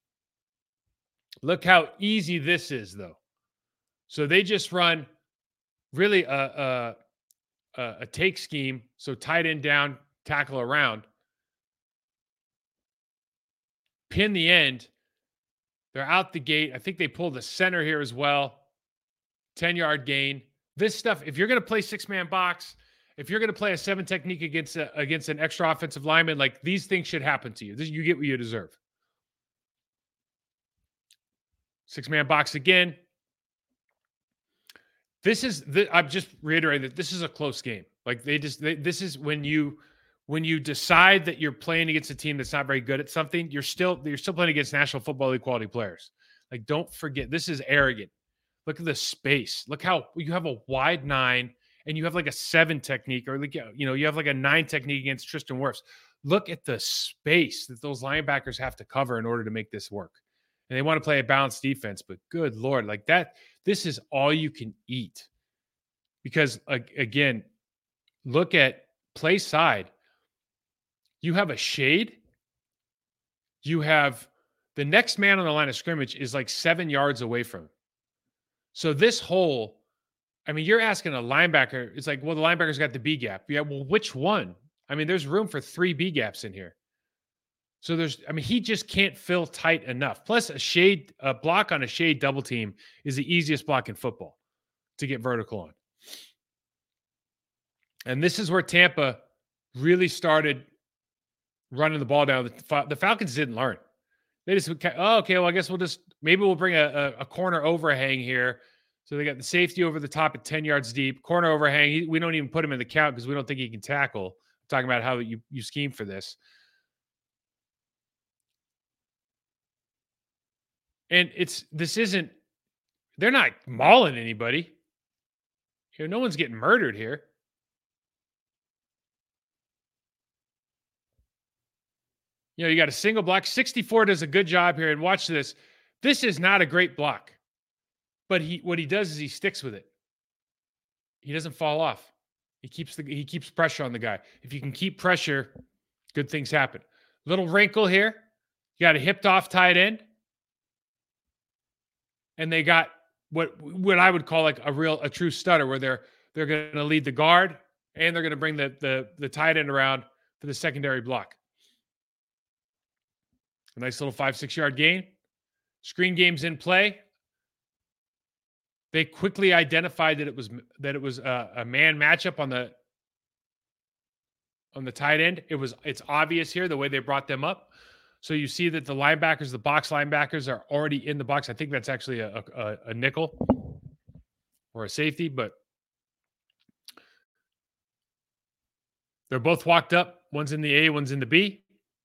Look how easy this is, though. So they just run really a, a, a take scheme. So tight end down, tackle around. Pin the end. They're out the gate. I think they pull the center here as well. ten-yard gain. This stuff, if you're going to play six-man box, if you're going to play a seven technique against a, against an extra offensive lineman, like these things should happen to you. This, you get what you deserve. Six-man box again. This is the, I'm just reiterating that this is a close game. Like they just, they, this is when you, when you decide that you're playing against a team that's not very good at something, you're still, you're still playing against National Football League quality players. Like, don't forget, this is arrogant. Look at the space. Look how you have a wide nine and you have like a seven technique, or like, you know, you have like a nine technique against Tristan Wirfs. Look at the space that those linebackers have to cover in order to make this work. And they want to play a balanced defense, but good Lord, like that, this is all you can eat. Because again, look at play side. You have a shade. You have the next man on the line of scrimmage is like seven yards away from him. So this hole, I mean, you're asking a linebacker, it's like, well, the linebacker's got the B gap. Yeah, well, which one? I mean, there's room for three B gaps in here. So there's, I mean, he just can't fill tight enough. Plus, a shade, a block on a shade double team is the easiest block in football to get vertical on. And this is where Tampa really started running the ball down. The, the Falcons didn't learn. They just, oh, okay, well, I guess we'll just, maybe we'll bring a, a, a corner overhang here. So they got the safety over the top at ten yards deep. Corner overhang, he, we don't even put him in the count because we don't think he can tackle. I'm talking about how you, you scheme for this. And it's, this isn't, they're not mauling anybody. You know, no one's getting murdered here. You know, you got a single block. sixty-four does a good job here. And watch this. This is not a great block. But he, what he does is he sticks with it. He doesn't fall off. He keeps the, he keeps pressure on the guy. If you can keep pressure, good things happen. Little wrinkle here. You got a hipped off tight end. And they got what what I would call like a real, a true stutter, where they're they're going to lead the guard and they're going to bring the, the, the tight end around for the secondary block. A nice little five, six yard gain. Screen game's in play. They quickly identified that it was that it was a, a man matchup on the on the tight end. It was it's obvious here the way they brought them up. So you see that the linebackers, the box linebackers, are already in the box. I think that's actually a, a, a nickel or a safety, but they're both walked up. One's in the A, one's in the B.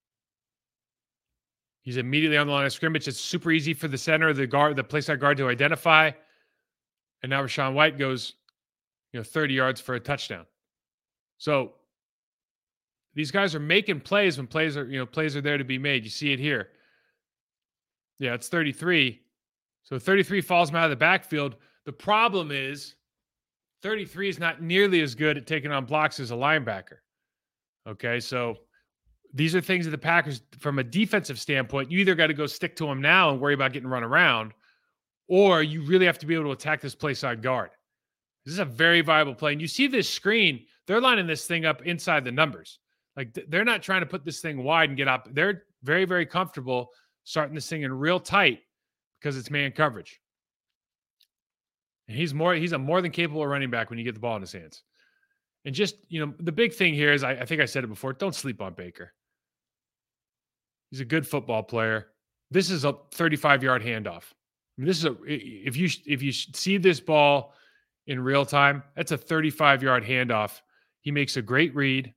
He's immediately on the line of scrimmage. It's super easy for the center, the guard, the playside guard to identify. And now Rachaad White goes, you know, thirty yards for a touchdown. So these guys are making plays when plays are, you know, plays are there to be made. You see it here. Yeah, it's thirty-three. So thirty-three falls him out of the backfield. The problem is thirty-three is not nearly as good at taking on blocks as a linebacker. Okay, so these are things that the Packers, from a defensive standpoint, you either got to go stick to them now and worry about getting run around, or you really have to be able to attack this play side guard. This is a very viable play. And you see this screen, they're lining this thing up inside the numbers. Like, they're not trying to put this thing wide and get up. They're very, very comfortable starting this thing in real tight because it's man coverage. And he's more, he's a more than capable running back when you get the ball in his hands. And just, you know, the big thing here is, I, I think I said it before, don't sleep on Baker. He's a good football player. This is a thirty-five yard handoff. I mean, this is a, if you, if you see this ball in real time, that's a thirty-five yard handoff. He makes a great read.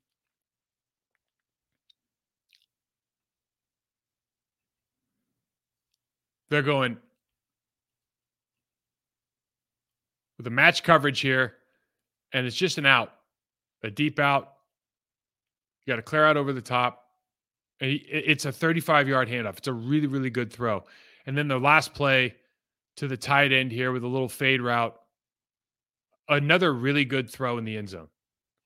They're going with a match coverage here, and it's just an out, a deep out. You got to clear out over the top. And he, it's a thirty-five yard handoff. It's a really, really good throw. And then the last play to the tight end here with a little fade route. Another really good throw in the end zone.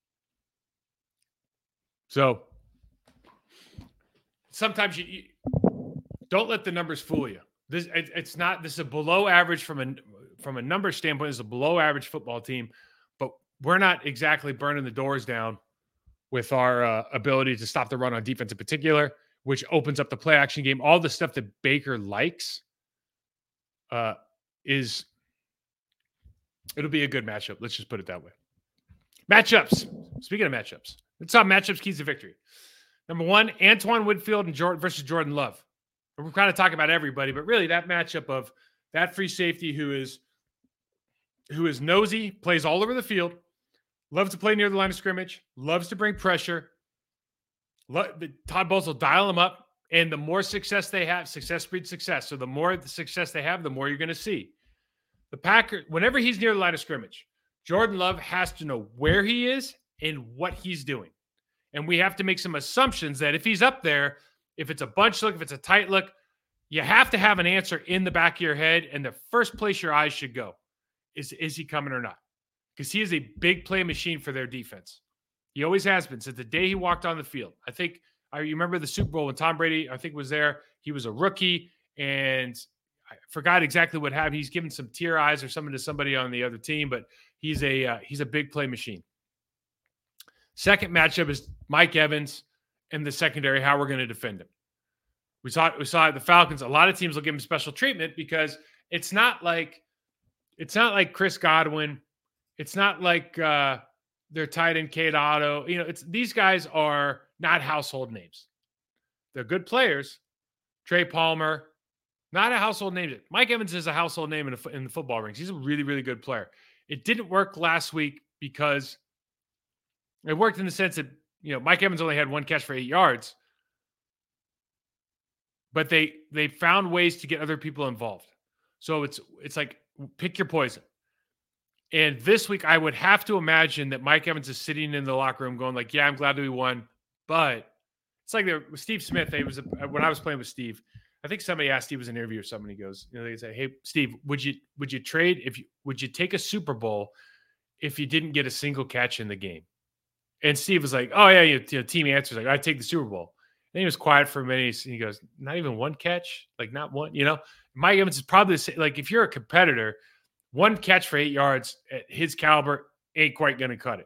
So sometimes you, you don't let the numbers fool you. This it, it's not. This is a below average from a from a number standpoint. It's a below average football team, but we're not exactly burning the doors down with our uh, ability to stop the run on defense in particular, which opens up the play action game. All the stuff that Baker likes uh, is it'll be a good matchup. Let's just put it that way. Matchups. Speaking of matchups, let's talk matchups keys to victory. Number one, Antoine Winfield and Jordan versus Jordan Love. We're kind of talking about everybody, but really that matchup of that free safety who is who is nosy, plays all over the field, loves to play near the line of scrimmage, loves to bring pressure. Lo- Todd Bowles will dial them up, and the more success they have, success breeds success. So the more the success they have, the more you're going to see. The Packers, whenever he's near the line of scrimmage, Jordan Love has to know where he is and what he's doing. And we have to make some assumptions that if he's up there, if it's a bunch look, if it's a tight look, you have to have an answer in the back of your head. And the first place your eyes should go is, is he coming or not? Because he is a big play machine for their defense. He always has been since the day he walked on the field. I think I remember the Super Bowl when Tom Brady, I think, was there. He was a rookie, and I forgot exactly what happened. He's given some tear eyes or something to somebody on the other team, but he's a uh, he's a big play machine. Second matchup is Mike Evans and the secondary, how we're going to defend him. We saw we saw the Falcons. A lot of teams will give him special treatment because it's not like it's not like Chris Godwin. It's not like uh, their tight end Cade Otto. You know, it's these guys are not household names. They're good players. Trey Palmer, not a household name. Mike Evans is a household name in the, in the football ranks. He's a really, really good player. It didn't work last week because it worked in the sense that, you know, Mike Evans only had one catch for eight yards, but they they found ways to get other people involved. So it's it's like pick your poison. And this week, I would have to imagine that Mike Evans is sitting in the locker room going like, yeah, I'm glad that we won. But it's like there, with Steve Smith, it was a, when I was playing with Steve, I think somebody asked Steve was an interview or somebody goes, you know, they say, hey, Steve, would you would you trade if you would you take a Super Bowl if you didn't get a single catch in the game? And Steve was like, oh, yeah, you know, team answers like, I'd take the Super Bowl. And he was quiet for a minute. And he goes, not even one catch? Like, not one, you know? Mike Evans is probably the same. Like, if you're a competitor, one catch for eight yards at his caliber ain't quite going to cut it.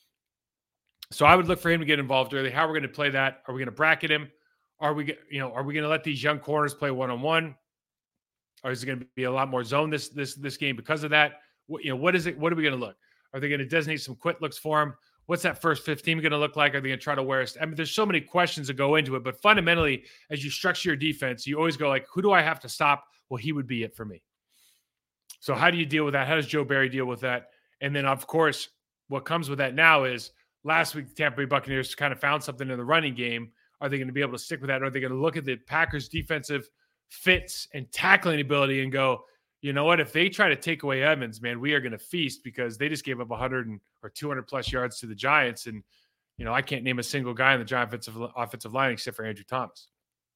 So I would look for him to get involved early. How are we going to play that? Are we going to bracket him? Are we, you know, are we going to let these young corners play one-on-one? Or is it going to be a lot more zone this this this game because of that? What, you know, what is it? What are we going to look? Are they going to designate some quit looks for him? What's that first fifteen going to look like? Are they going to try to wear us? I mean, there's so many questions that go into it. But fundamentally, as you structure your defense, you always go like, who do I have to stop? Well, he would be it for me. So how do you deal with that? How does Joe Barry deal with that? And then, of course, what comes with that now is last week, the Tampa Bay Buccaneers kind of found something in the running game. Are they going to be able to stick with that? Or are they going to look at the Packers' defensive fits and tackling ability and go, you know what? If they try to take away Evans, man, we are going to feast because they just gave up one hundred or two hundred plus yards to the Giants. And, you know, I can't name a single guy in the Giant offensive, offensive line except for Andrew Thomas.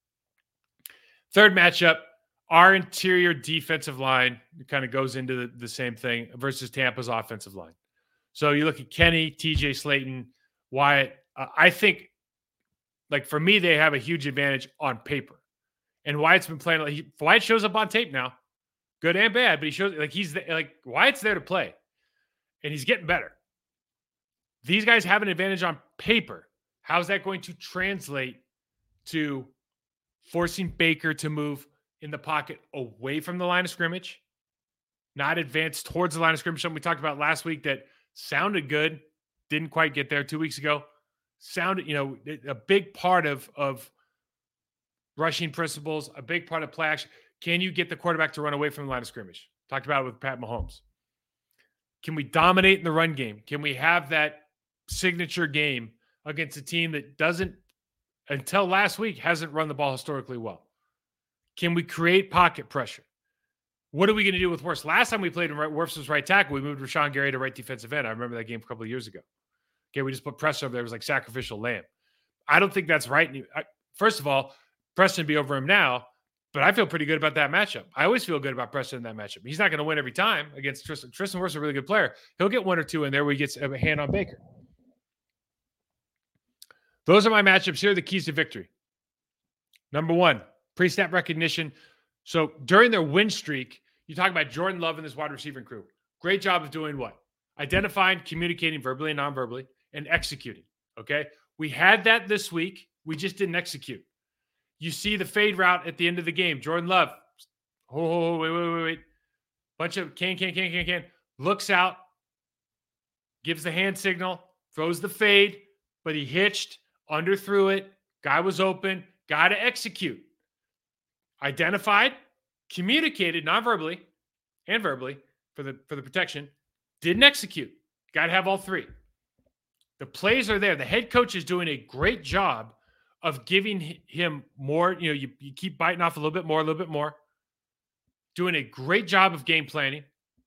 Third matchup, our interior defensive line kind of goes into the, the same thing versus Tampa's offensive line. So you look at Kenny, T J Slayton, Wyatt. Uh, I think, like, for me, they have a huge advantage on paper. And Wyatt's been playing. Like, he, Wyatt shows up on tape now, good and bad, but he shows like he's the, like Wyatt's there to play, and he's getting better. These guys have an advantage on paper. How's that going to translate to forcing Baker to move in the pocket away from the line of scrimmage, not advance towards the line of scrimmage? Something we talked about last week that sounded good, didn't quite get there two weeks ago. Sounded, you know, a big part of, of rushing principles, a big part of play action. Can you get the quarterback to run away from the line of scrimmage? Talked about it with Pat Mahomes. Can we dominate in the run game? Can we have that signature game against a team that doesn't, until last week, hasn't run the ball historically well? Can we create pocket pressure? What are we going to do with Wirfs? Last time we played in Wirfs was right tackle, we moved Rashawn Gary to right defensive end. I remember that game a couple of years ago. Okay, we just put pressure over there. It was like sacrificial lamb. I don't think that's right. First of all, Preston be over him now, but I feel pretty good about that matchup. I always feel good about Preston in that matchup. He's not going to win every time against Tristan. Tristan Wirfs is a really good player. He'll get one or two in there where he gets a hand on Baker. Those are my matchups. Here are the keys to victory. Number one, pre-snap recognition. So during their win streak, you talk about Jordan Love and this wide receiving crew. Great job of doing what? Identifying, communicating verbally and non-verbally, and executing. Okay? We had that this week. We just didn't execute. You see the fade route at the end of the game. Jordan Love, oh, wait, wait, wait, wait. Bunch of can, can, can, can, can. Looks out, gives the hand signal, throws the fade, but he hitched, underthrew it. Guy was open. Got to execute. Identified, communicated non-verbally and verbally for the for the protection. Didn't execute. Got to have all three. The plays are there. The head coach is doing a great job of giving him more. You know, you, you keep biting off a little bit more, a little bit more. Doing a great job of game planning.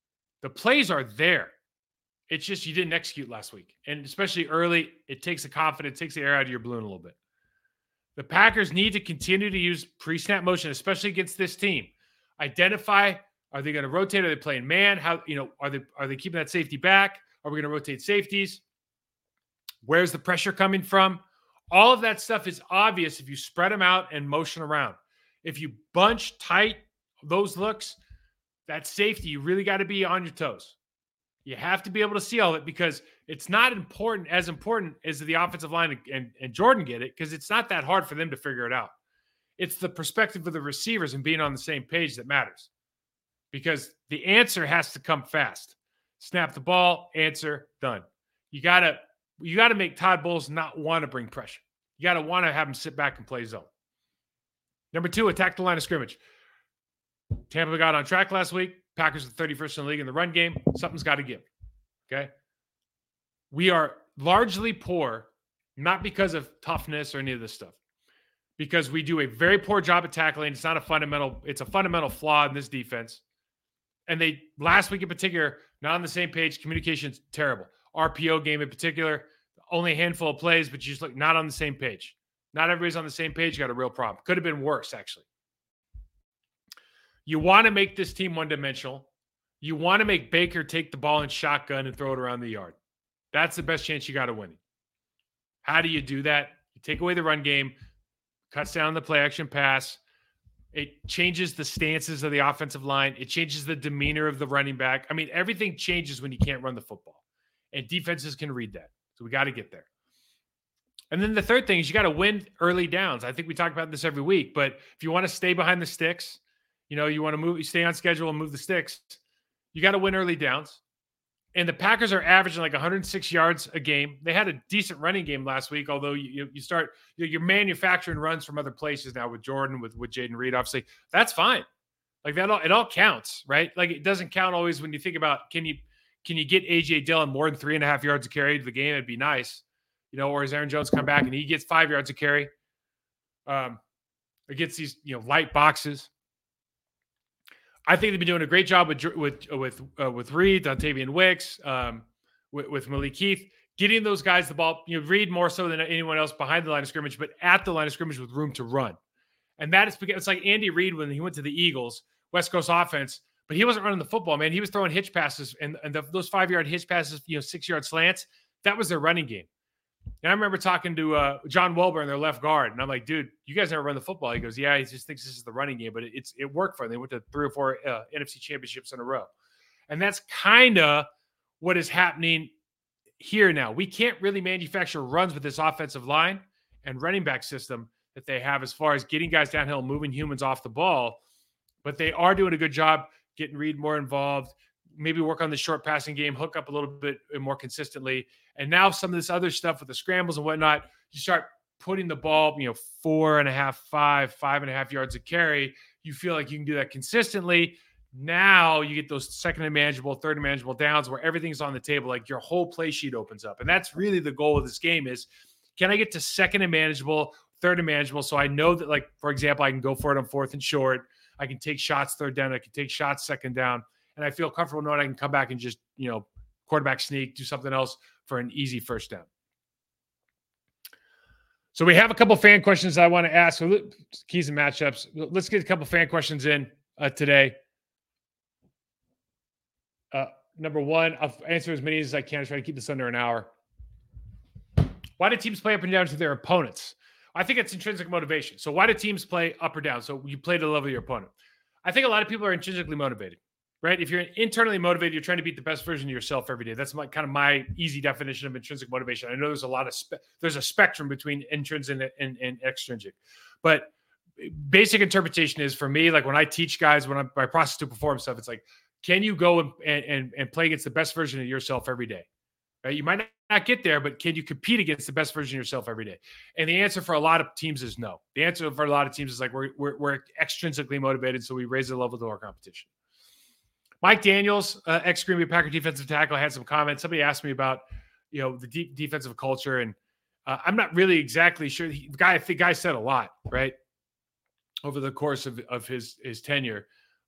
The plays are there. It's just you didn't execute last week. And especially early, it takes the confidence, takes the air out of your balloon a little bit. The Packers need to continue to use pre-snap motion, especially against this team. Identify, are they going to rotate? Are they playing man? How, you know, are they are they keeping that safety back? Are we going to rotate safeties? Where's the pressure coming from? All of that stuff is obvious if you spread them out and motion around. If you bunch tight those looks, that safety, you really got to be on your toes. You have to be able to see all of it because it's not important as important as the offensive line and, and, and Jordan get it because it's not that hard for them to figure it out. It's the perspective of the receivers and being on the same page that matters because the answer has to come fast. Snap the ball, answer, done. You got to you got to make Todd Bowles not want to bring pressure. You got to want to have him sit back and play zone. Number two, attack the line of scrimmage. Tampa got on track last week. Packers are thirty-first in the league in the run game. Something's got to give, okay? We are largely poor, not because of toughness or any of this stuff, because we do a very poor job at tackling. It's not a fundamental, it's a fundamental flaw in this defense. And they, last week in particular, not on the same page. Communication's terrible. R P O game in particular, only a handful of plays, but you just look not on the same page. Not everybody's on the same page. You got a real problem. Could have been worse, actually. You want to make this team one-dimensional. You want to make Baker take the ball in shotgun and throw it around the yard. That's the best chance you got of winning. How do you do that? You take away the run game, cuts down the play-action pass. It changes the stances of the offensive line. It changes the demeanor of the running back. I mean, everything changes when you can't run the football. And defenses can read that. So we got to get there. And then the third thing is you got to win early downs. I think we talk about this every week, but if you want to stay behind the sticks, you know, you want to move, you stay on schedule and move the sticks, you got to win early downs. And the Packers are averaging like one hundred six yards a game. They had a decent running game last week, although you you start, you're manufacturing runs from other places now with Jordan, with, with Jaden Reed, obviously. That's fine. Like that all, it all counts, right? Like it doesn't count always when you think about, can you, can you get A J Dillon more than three and a half yards of carry to the game? It'd be nice. You know, or as Aaron Jones come back and he gets five yards of carry. Um, or gets these, you know, light boxes. I think they've been doing a great job with with with uh, with Reed, Dontavian Wicks, um, with, with Malik Heath, getting those guys the ball. You know, Reed more so than anyone else behind the line of scrimmage, but at the line of scrimmage with room to run. And that is because it's like Andy Reid when he went to the Eagles, West Coast offense, but he wasn't running the football, man. He was throwing hitch passes, and, and the, those five-yard hitch passes, you know, six-yard slants, that was their running game. And I remember talking to uh, John Welber, their left guard, and I'm like, dude, you guys never run the football. He goes, yeah, he just thinks this is the running game, but it, it's it worked for them. They went to three or four uh, N F C championships in a row. And that's kind of what is happening here now. We can't really manufacture runs with this offensive line and running back system that they have as far as getting guys downhill, moving humans off the ball. But they are doing a good job getting Reed more involved, maybe work on the short passing game, hook up a little bit more consistently. And now some of this other stuff with the scrambles and whatnot, you start putting the ball, you know, four and a half, five, five and a half yards of carry. You feel like you can do that consistently. Now you get those second and manageable, third and manageable downs where everything's on the table. Like your whole play sheet opens up. And that's really the goal of this game is, can I get to second and manageable, third and manageable? So I know that, like, for example, I can go for it on fourth and short. I can take shots third down. I can take shots second down. And I feel comfortable knowing I can come back and just, you know, quarterback sneak, do something else for an easy first down. So we have a couple fan questions I want to ask. So keys and matchups. Let's get a couple fan questions in uh, today. Uh, number one, I'll answer as many as I can. Try to keep this under an hour. Why do teams play up and down to their opponents? I think it's intrinsic motivation. So why do teams play up or down? So you play to the level of your opponent. I think a lot of people are intrinsically motivated. Right? If you're internally motivated, you're trying to beat the best version of yourself every day. That's my kind of my easy definition of intrinsic motivation. I know there's a lot of spe- there's a spectrum between intrinsic and, and, and extrinsic, but basic interpretation is for me, like when I teach guys, when I'm, my process to perform stuff, it's like, can you go and, and, and play against the best version of yourself every day? Right? You might not get there, but can you compete against the best version of yourself every day? And the answer for a lot of teams is no. The answer for a lot of teams is like, we're, we're, we're extrinsically motivated. So we raise the level of our competition. Mike Daniels, uh, ex-Green Bay Packer defensive tackle, had some comments. Somebody asked me about, you know, the deep defensive culture, and uh, I'm not really exactly sure. He, the guy, I think, guy said a lot, right, over the course of, of his his tenure.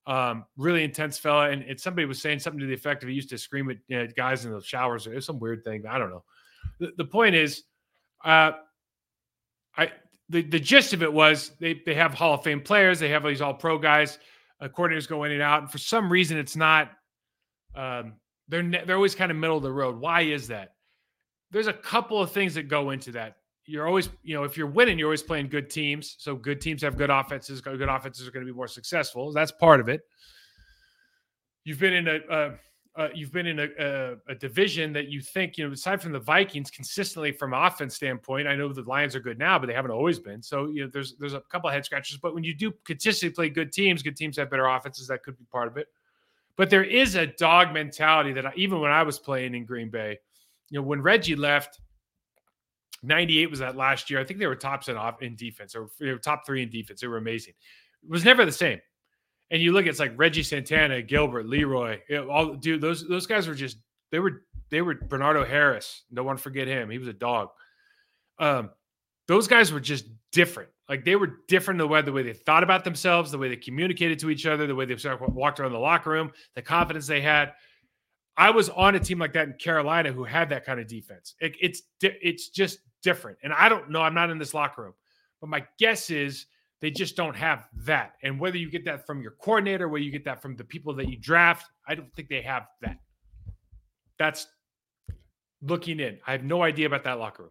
Um, really intense fella. And, and somebody was saying something to the effect of he used to scream at you know, guys in the showers. It was some weird thing. I don't know. The, the point is, uh, I the, the gist of it was they, they have Hall of Fame players. They have these all pro guys, uh, coordinators go in and out. And for some reason, it's not, um, they're, ne- they're always kind of middle of the road. Why is that? There's a couple of things that go into that. You're always, you know, if you're winning, you're always playing good teams. So good teams have good offenses. Good offenses are going to be more successful. That's part of it. You've been in a, uh, uh, you've been in a, a, a division that you think, you know, aside from the Vikings, consistently from an offense standpoint. I know the Lions are good now, but they haven't always been. So you know, there's there's a couple of head scratchers. But when you do consistently play good teams, good teams have better offenses. That could be part of it. But there is a dog mentality that I, even when I was playing in Green Bay, you know, when Reggie left. ninety-eight was that last year. I think they were tops in, in defense, or they were top three in defense. They were amazing. It was never the same. And you look, it's like Reggie Santana, Gilbert, Leroy, you know, all dude. Those those guys were just they were they were Bernardo Harris. No one forget him. He was a dog. Um, those guys were just different. Like they were different in the way the way they thought about themselves, the way they communicated to each other, the way they walked around the locker room, the confidence they had. I was on a team like that in Carolina who had that kind of defense. It, it's it's just different. And I don't know. I'm not in this locker room. But my guess is they just don't have that. And whether you get that from your coordinator, whether you get that from the people that you draft, I don't think they have that. That's looking in. I have no idea about that locker room.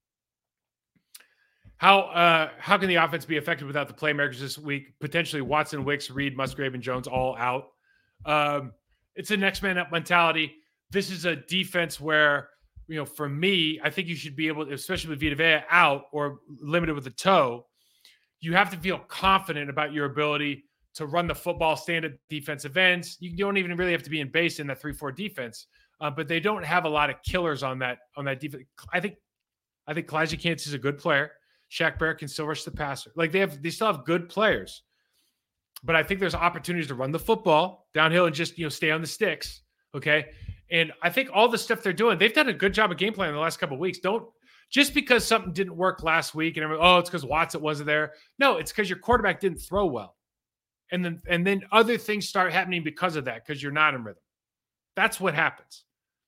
How uh, how can the offense be effective without the playmakers this week? Potentially Watson, Wicks, Reed, Musgrave, and Jones all out. Um, It's a next man up mentality. This is a defense where, you know, for me, I think you should be able to, especially with Vita Vea out or limited with a toe, you have to feel confident about your ability to run the football, stand at defensive ends. You don't even really have to be in base in that three four defense, uh, but they don't have a lot of killers on that on that defense. I think I think Kalijah Kancey is a good player. Shaq Barrett can still rush the passer. Like they have, they still have good players. But I think there's opportunities to run the football downhill and just, you know, stay on the sticks. Okay. And I think all the stuff they're doing, they've done a good job of game plan in the last couple of weeks. Don't just because something didn't work last week and oh, it's because Watson wasn't there. No, it's because your quarterback didn't throw well. And then, and then other things start happening because of that, because you're not in rhythm. That's what happens.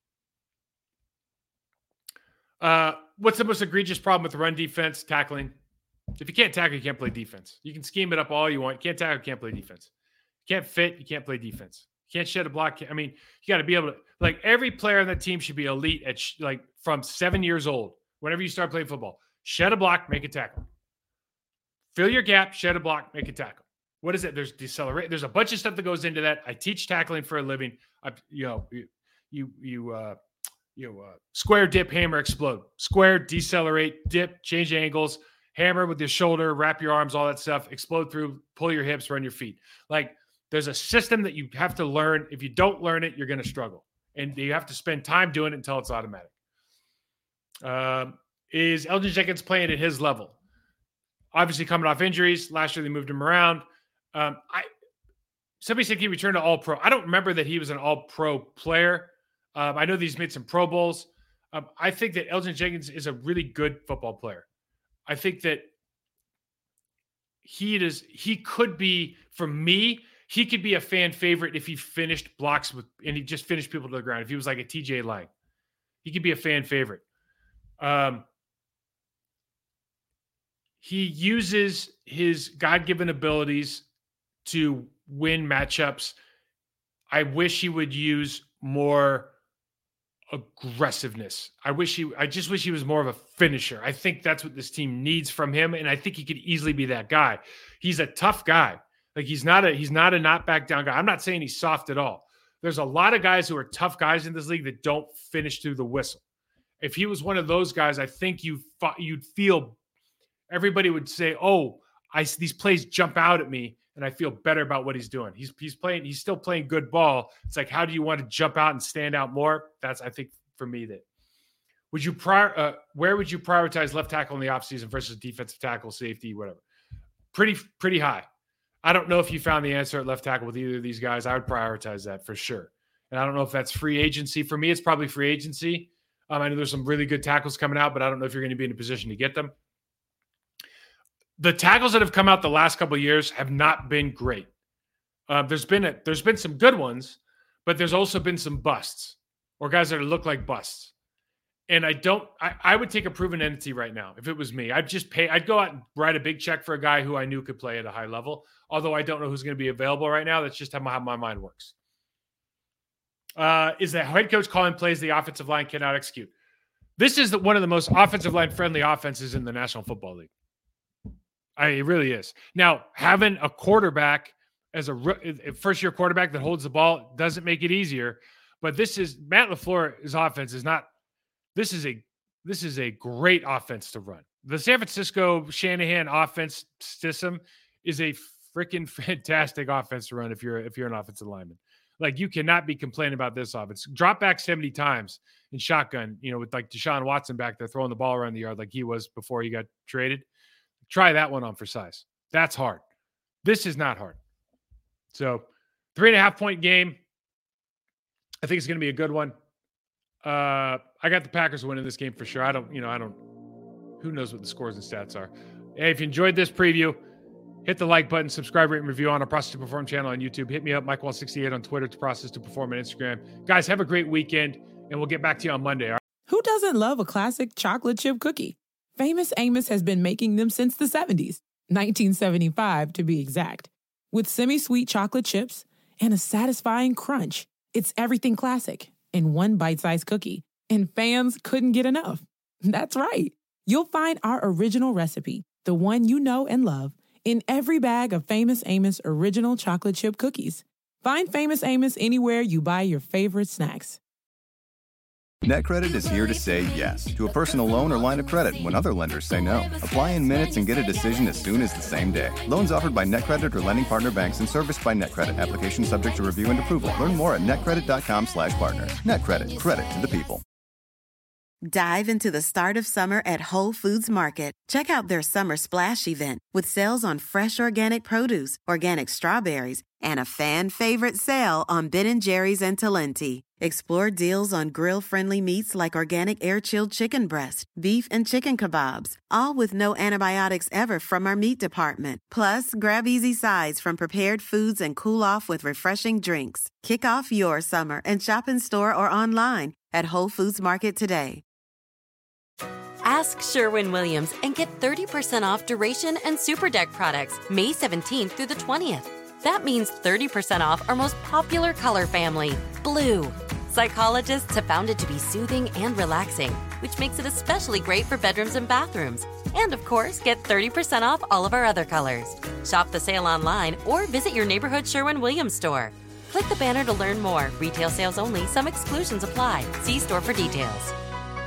Uh, what's the most egregious problem with the run defense? Tackling. If you can't tackle, you can't play defense. You can scheme it up all you want. You can't tackle, you can't play defense. You can't fit, you can't play defense. You can't shed a block. I mean, you got to be able to, like, every player on that team should be elite at, sh- like, from seven years old. Whenever you start playing football, shed a block, make a tackle. Fill your gap, shed a block, make a tackle. What is it? There's decelerate. There's a bunch of stuff that goes into that. I teach tackling for a living. I, you know, you, you, you, uh, you know, uh, square, dip, hammer, explode. Square, decelerate, dip, change angles. Hammer with your shoulder, wrap your arms, all that stuff, explode through, pull your hips, run your feet. Like there's a system that you have to learn. If you don't learn it, you're going to struggle. And you have to spend time doing it until it's automatic. Um, is Elgton Jenkins playing at his level? Obviously coming off injuries. Last year they moved him around. Um, I Somebody said he returned to All-Pro. I don't remember that he was an All-Pro player. Um, I know that he's made some Pro Bowls. Um, I think that Elgton Jenkins is a really good football player. I think that he does. He could be, for me, he could be a fan favorite if he finished blocks with, and he just finished people to the ground. If he was like a T J Lang, he could be a fan favorite. Um, he uses his God-given abilities to win matchups. I wish he would use more aggressiveness. I wish he, I just wish he was more of a finisher. I think that's what this team needs from him. And I think he could easily be that guy. He's a tough guy. Like he's not a, he's not a not back down guy. I'm not saying he's soft at all. There's a lot of guys who are tough guys in this league that don't finish through the whistle. If he was one of those guys, I think you you'd feel, everybody would say, oh, I, these plays jump out at me and I feel better about what he's doing. He's he's playing, he's still playing good ball. It's like, how do you want to jump out and stand out more? That's, I think, for me, that would you prior, uh, where would you prioritize left tackle in the offseason versus defensive tackle, safety, whatever? Pretty, pretty high. I don't know if you found the answer at left tackle with either of these guys. I would prioritize that for sure. And I don't know if that's free agency. For me, it's probably free agency. Um, I know there's some really good tackles coming out, but I don't know if you're going to be in a position to get them. The tackles that have come out the last couple of years have not been great. Uh, there's been a, there's been some good ones, but there's also been some busts or guys that look like busts. And I don't, I, I would take a proven entity right now. If it was me, I'd just pay, I'd go out and write a big check for a guy who I knew could play at a high level. Although I don't know who's going to be available right now. That's just how my, how my mind works. Uh, is that head coach calling plays the offensive line cannot execute? This is the, one of the most offensive line friendly offenses in the National Football League. I, it really is. Now, having a quarterback as a first year quarterback that holds the ball doesn't make it easier. But this is Matt LaFleur's offense is not. This is a this is a great offense to run. The San Francisco Shanahan offense system is a freaking fantastic offense to run if you're if you're an offensive lineman. Like, you cannot be complaining about this offense. Drop back seventy times in shotgun, you know, with like Deshaun Watson back there throwing the ball around the yard like he was before he got traded. Try that one on for size. That's hard. This is not hard. So, three and a half point game. I think it's going to be a good one. Uh, I got the Packers winning this game for sure. I don't, you know, I don't, who knows what the scores and stats are. Hey, if you enjoyed this preview, hit the like button, subscribe, rate, and review on our Process to Perform channel on YouTube. Hit me up, Mike Wall sixty-eight on Twitter, to Process to Perform on Instagram. Guys, have a great weekend, and we'll get back to you on Monday. All right? Who doesn't love a classic chocolate chip cookie? Famous Amos has been making them since the seventies, nineteen seventy-five to be exact. With semi-sweet chocolate chips and a satisfying crunch, it's everything classic in one bite-sized cookie, and fans couldn't get enough. That's right. You'll find our original recipe, the one you know and love, in every bag of Famous Amos original chocolate chip cookies. Find Famous Amos anywhere you buy your favorite snacks. NetCredit is here to say yes to a personal loan or line of credit when other lenders say no. Apply in minutes and get a decision as soon as the same day. Loans offered by NetCredit or lending partner banks and serviced by NetCredit. Application subject to review and approval. Learn more at netcredit.com slash partner. NetCredit. Credit to the people. Dive into the start of summer at Whole Foods Market. Check out their Summer Splash event with sales on fresh organic produce, organic strawberries, and a fan-favorite sale on Ben and Jerry's and Talenti. Explore deals on grill-friendly meats like organic air-chilled chicken breast, beef and chicken kebabs, all with no antibiotics ever from our meat department. Plus, grab easy sides from prepared foods and cool off with refreshing drinks. Kick off your summer and shop in store or online at Whole Foods Market today. Ask Sherwin-Williams and get thirty percent off Duration and Super Deck products May seventeenth through the twentieth. That means thirty percent off our most popular color family, blue. Psychologists have found it to be soothing and relaxing, which makes it especially great for bedrooms and bathrooms. And of course, get thirty percent off all of our other colors. Shop the sale online or visit your neighborhood Sherwin-Williams store. Click the banner to learn more. Retail sales only. Some exclusions apply. See store for details.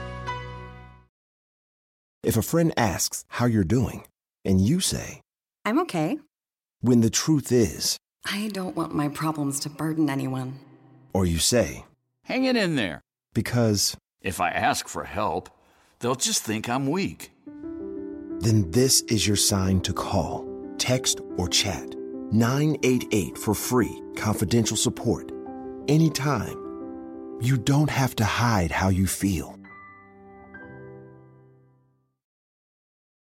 If a friend asks how you're doing, and you say, I'm okay. When the truth is, I don't want my problems to burden anyone. Or you say, hang it in there. Because if I ask for help, they'll just think I'm weak. Then this is your sign to call, text, or chat nine eight eight for free, confidential support. Anytime. You don't have to hide how you feel.